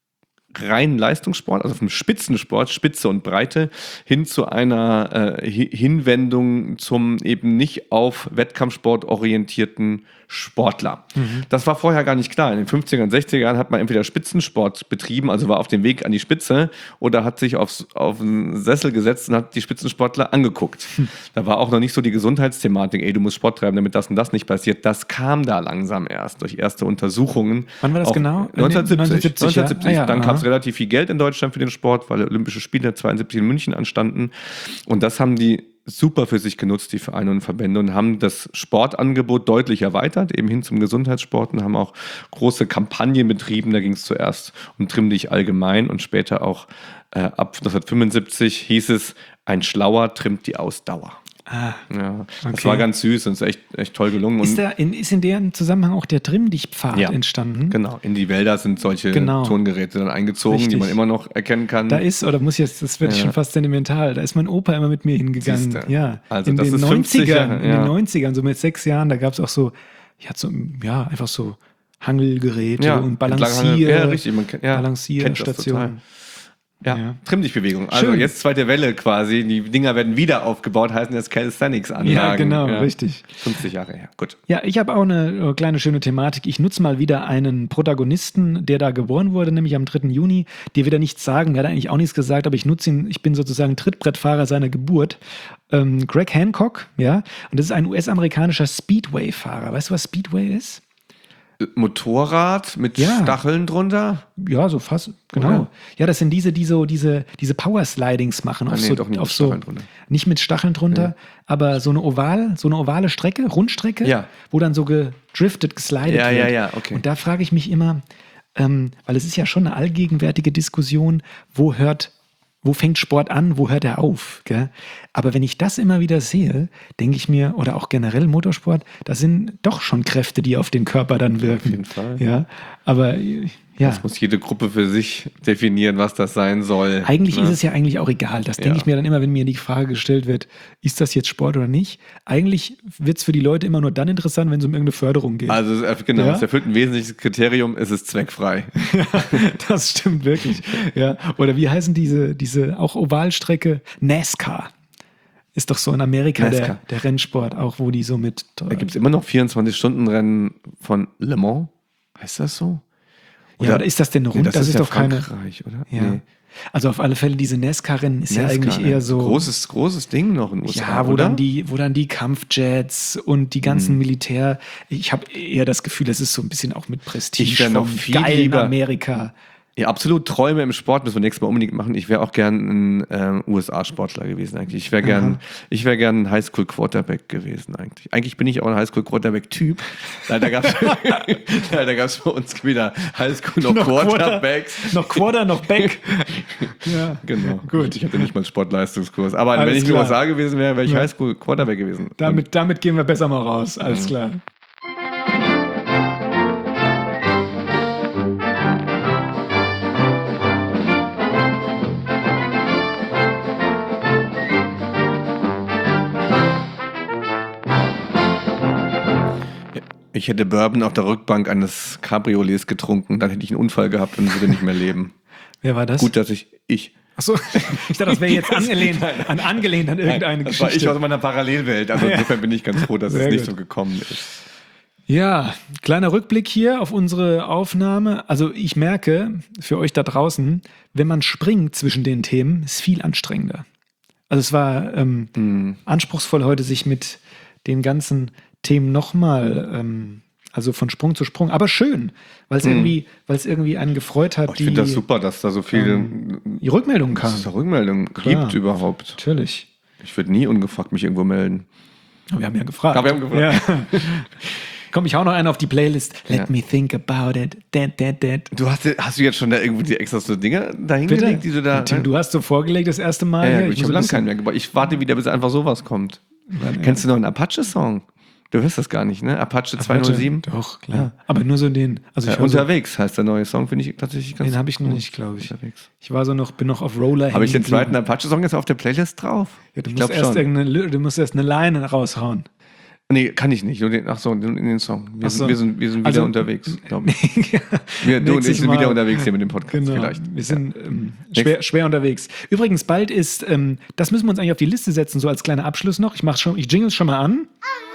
reinen Leistungssport, also vom Spitzensport, Spitze und Breite, hin zu einer äh, Hinwendung zum eben nicht auf Wettkampfsport orientierten Sportler. Mhm. Das war vorher gar nicht klar. In den fünfzigern, sechziger Jahren hat man entweder Spitzensport betrieben, also war auf dem Weg an die Spitze, oder hat sich aufs, auf einen Sessel gesetzt und hat die Spitzensportler angeguckt. Mhm. Da war auch noch nicht so die Gesundheitsthematik, ey, du musst Sport treiben, damit das und das nicht passiert. Das kam da langsam erst durch erste Untersuchungen. Wann war das auch genau? neunzehnhundertsiebzig. neunzehnhundertsiebzig, neunzehnhundertsiebzig. Ja. Ah, ja, Dann kam es aha. relativ viel Geld in Deutschland für den Sport, weil Olympische Spiele zweiundsiebzig in München anstanden. Und das haben die super für sich genutzt, die Vereine und Verbände, und haben das Sportangebot deutlich erweitert, eben hin zum Gesundheitssport, und haben auch große Kampagnen betrieben. Da ging es zuerst um Trimm dich allgemein und später auch äh, ab neunzehnhundertfünfundsiebzig hieß es, ein Schlauer trimmt die Ausdauer. Ah, ja, das okay. war ganz süß und ist echt, echt toll gelungen. Ist, da in, ist in dem Zusammenhang auch der Trimm-Dich-Pfad ja, entstanden? Genau, in die Wälder sind solche genau. Tongeräte dann eingezogen, Richtig. die man immer noch erkennen kann. Da ist, oder muss jetzt, das wird ja. schon fast sentimental, da ist mein Opa immer mit mir hingegangen. Siehste. Ja, also in das den ist neunzigern, fünfzig, in ja. den neunzigern, so mit sechs Jahren, da gab es auch so, ja, so, ja, einfach so Hangelgeräte ja, und Balancier, ja, richtig, man kennt, ja, Balancierstationen. Ja, ja. Trimm-Dich-Bewegung. Also Schön. Jetzt zweite Welle quasi. Die Dinger werden wieder aufgebaut, heißen jetzt Calisthenics-Anlagen. Ja, genau, ja. richtig. fünfzig Jahre her, gut. Ja, ich habe auch eine kleine schöne Thematik. Ich nutze mal wieder einen Protagonisten, der da geboren wurde, nämlich am dritten Juni. Dir wird er nichts sagen, der hat eigentlich auch nichts gesagt, aber ich nutze ihn, ich bin sozusagen Trittbrettfahrer seiner Geburt. Ähm, Greg Hancock, ja, und das ist ein U S-amerikanischer Speedway-Fahrer. Weißt du, was Speedway ist? Motorrad mit ja. Stacheln drunter? Ja, so fast, genau. Oder? Ja, das sind diese, die so diese, diese Power-Slidings machen. Auf ah, nee, so, doch nicht auf mit so, Stacheln drunter. Nicht mit Stacheln drunter, ja. aber so eine oval, so eine ovale Strecke, Rundstrecke, ja. wo dann so gedriftet, geslidet ja, wird. Ja, ja, okay. Und da frage ich mich immer, ähm, weil es ist ja schon eine allgegenwärtige Diskussion, wo hört Wo fängt Sport an, wo hört er auf? Gell? Aber wenn ich das immer wieder sehe, denke ich mir, oder auch generell Motorsport, das sind doch schon Kräfte, die auf den Körper dann wirken. Auf jeden Fall. Ja, aber ja. Das muss jede Gruppe für sich definieren, was das sein soll. Eigentlich ne? ist es ja eigentlich auch egal. Das denke Ja. ich mir dann immer, wenn mir die Frage gestellt wird, ist das jetzt Sport oder nicht? Eigentlich wird es für die Leute immer nur dann interessant, wenn es um irgendeine Förderung geht. Also es- genau, Ja? es erfüllt ein wesentliches Kriterium, es ist zweckfrei. Ja, das stimmt wirklich. Ja. Oder wie heißen diese, diese auch Ovalstrecke? NASCAR. Ist doch so in Amerika der, NASCAR. der Rennsport, auch wo die so mit. Da gibt es immer noch vierundzwanzig-Stunden-Rennen von Le Mans. Heißt das so? Ja, oder ist das denn Nee, rund? das, das ist, ist ja doch keine. Frankreich, oder? Ja. Nee. Also auf alle Fälle, diese NASCAR-Rennen ist ja NASCAR, eigentlich ne? eher so. Großes, großes Ding noch in den U S A, Ja, wo oder? dann, die, wo dann die Kampfjets und die ganzen Hm. Militär. Ich habe eher das Gefühl, das ist so ein bisschen auch mit Prestige. Ich wär noch vom viel geilen lieber- Amerika. Ja, absolut. Träume im Sport müssen wir nächstes Mal unbedingt machen. Ich wäre auch gern ein ähm, U S A-Sportler gewesen eigentlich. Ich wäre gern, Aha. ich wäre gern ein Highschool-Quarterback gewesen eigentlich. Eigentlich bin ich auch ein Highschool-Quarterback-Typ. Leider gab es leider gab's bei uns weder Highschool noch, Noch Quarter- Quarterbacks. Noch Quarter, noch Back. Ja, Genau. Gut. Ich hatte nicht mal einen Sportleistungskurs. Aber Alles wenn ich in den klar. U S A gewesen wäre, wäre ich Ja. Highschool-Quarterback gewesen. damit, damit gehen wir besser mal raus. Alles klar. Ich hätte Bourbon auf der Rückbank eines Cabriolets getrunken, dann hätte ich einen Unfall gehabt und würde nicht mehr leben. Wer war das? Gut, dass ich, ich. Achso, ich dachte, das wäre jetzt angelehnt an, angelehnt an irgendeine das war ich Geschichte. aus meiner Parallelwelt. Also Ja. insofern bin ich ganz froh, dass Sehr es nicht gut. so gekommen ist. Ja, kleiner Rückblick hier auf unsere Aufnahme. Also ich merke für euch da draußen, wenn man springt zwischen den Themen, ist viel anstrengender. Also es war ähm, mhm. anspruchsvoll heute, sich mit den ganzen Themen nochmal, ähm, also von Sprung zu Sprung, aber schön, weil es mhm. irgendwie, weil es irgendwie einen gefreut hat. Oh, ich finde das super, dass da so viele ähm, die Rückmeldungen kamen. Dass es da Rückmeldungen gibt überhaupt. Natürlich. Ich würde nie ungefragt mich irgendwo melden. Aber wir haben ja gefragt. Aber wir haben gefragt. Ja. Komm, ich hau noch einen auf die Playlist. Let ja. me think about it. That, that, that. Du hast, hast du jetzt schon da irgendwo die extra so Dinge dahingelegt, die du da. Tim, du hast so vorgelegt das erste Mal. Ja, ja, ich ich habe lange keinen mehr gebaut. Ich warte wieder, bis einfach sowas kommt. Ja. Kennst du noch einen Apache-Song? Du hörst das gar nicht, ne? Apache zwei null sieben? Doch, klar. Ja. Aber nur so den. Also ich ja, unterwegs so, heißt der neue Song, finde ich tatsächlich ganz Den habe ich noch nicht, glaube ich. Unterwegs. Ich war so noch, bin noch auf Roller. Habe ich den zweiten Apache-Song jetzt auf der Playlist drauf? Ja, du, musst erst du musst erst eine Line raushauen. Nee, kann ich nicht. Nur den, ach so, in den Song. Wir, so. sind, wir, sind, wir sind wieder also, unterwegs, glaube ich. wir, du und ich sind Mal. wieder unterwegs hier mit dem Podcast genau. vielleicht. Wir sind ähm, schwer, schwer unterwegs. Übrigens, bald ist, ähm, das müssen wir uns eigentlich auf die Liste setzen, so als kleiner Abschluss noch. Ich mach schon, ich jingle es schon mal an.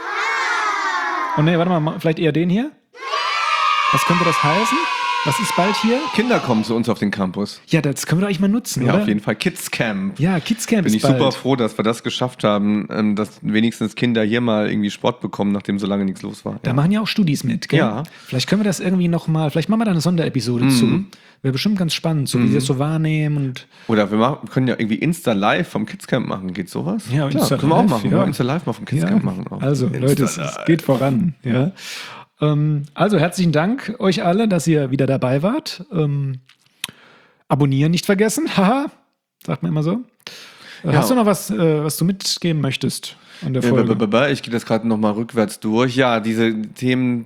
Oh nee, warte mal, vielleicht eher den hier? Was könnte das heißen? Was ist bald hier? Kinder kommen zu uns auf den Campus. Ja, das können wir doch eigentlich mal nutzen, ja, oder? auf jeden Fall. Kids Camp. Ja, Kids Camp Bin ist bald. Bin ich super froh, dass wir das geschafft haben, dass wenigstens Kinder hier mal irgendwie Sport bekommen, nachdem so lange nichts los war. Da ja. machen ja auch Studis mit, gell? Ja. Vielleicht können wir das irgendwie nochmal, vielleicht machen wir da eine Sonderepisode mhm. zu. Wäre bestimmt ganz spannend, so mhm. wie sie das so wahrnehmen. Und Oder wir machen, können ja irgendwie Insta-Live vom Kids Camp machen. Geht sowas? Ja, Insta Insta können wir auch machen. Ja. Insta-Live mal vom Kids Camp ja. machen. Auch. Also, Insta Leute, es, es geht voran. Ja. Also herzlichen Dank euch alle, dass ihr wieder dabei wart. Ähm, abonnieren nicht vergessen. Haha, sagt man immer so. Ja. Hast du noch was, äh, was du mitgeben möchtest an der Folge? Ich gehe das gerade nochmal rückwärts durch. Ja, diese Themen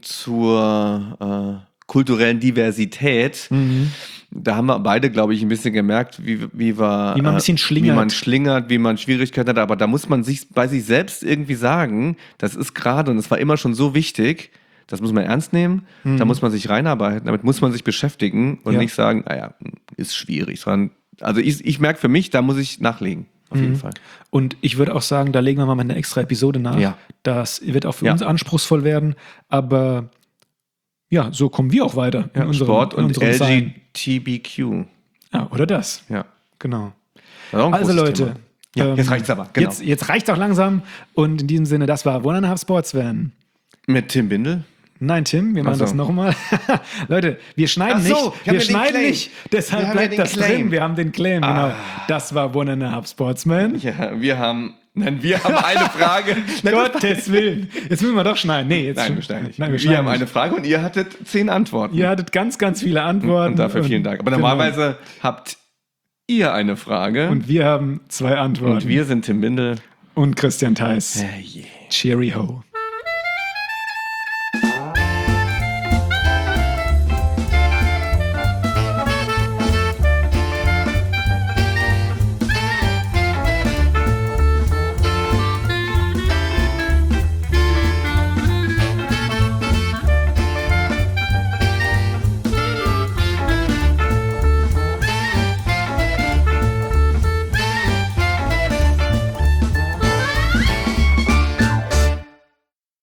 zur äh, kulturellen Diversität. Mhm. Da haben wir beide, glaube ich, ein bisschen gemerkt, wie, wie, wir, wie man ein bisschen schlingert. Wie man schlingert, wie man Schwierigkeiten hat. Aber da muss man sich bei sich selbst irgendwie sagen, das ist gerade, und es war immer schon so wichtig, das muss man ernst nehmen, mhm. da muss man sich reinarbeiten, damit muss man sich beschäftigen und ja. nicht sagen, naja, ist schwierig. Sondern, also ich, ich merke für mich, da muss ich nachlegen, auf mhm. jeden Fall. Und ich würde auch sagen, da legen wir mal eine extra Episode nach. Ja. Das wird auch für ja. uns anspruchsvoll werden, aber ja, so kommen wir auch weiter. Ja, in unserem, Sport und in L G T B Q. Ja, oder das. Ja. Genau. Also Leute. Ja, ähm, jetzt reicht's aber. Genau. Jetzt, jetzt reicht's auch langsam. Und in diesem Sinne, das war One and a Half Sportsman. Mit Tim Bindel. Nein, Tim, wir machen so. das nochmal. Leute, wir schneiden so, nicht. Wir, wir schneiden nicht. Deshalb bleibt das Claim. drin. Wir haben den Claim, ah. genau. Das war One and a Half Sportsman. Ja, wir haben, nein, wir haben eine Frage. Gottes Willen. Jetzt müssen wir doch schneiden. Nee, jetzt nein, wir schneiden nicht. Nein, wir, wir haben nicht. eine Frage und ihr hattet zehn Antworten. Ihr hattet ganz, ganz viele Antworten. Und dafür vielen Dank. Aber genau. normalerweise habt ihr eine Frage. Und wir haben zwei Antworten. Und wir sind Tim Bindel. Und Christian Theis. Yeah, yeah. Cheerio.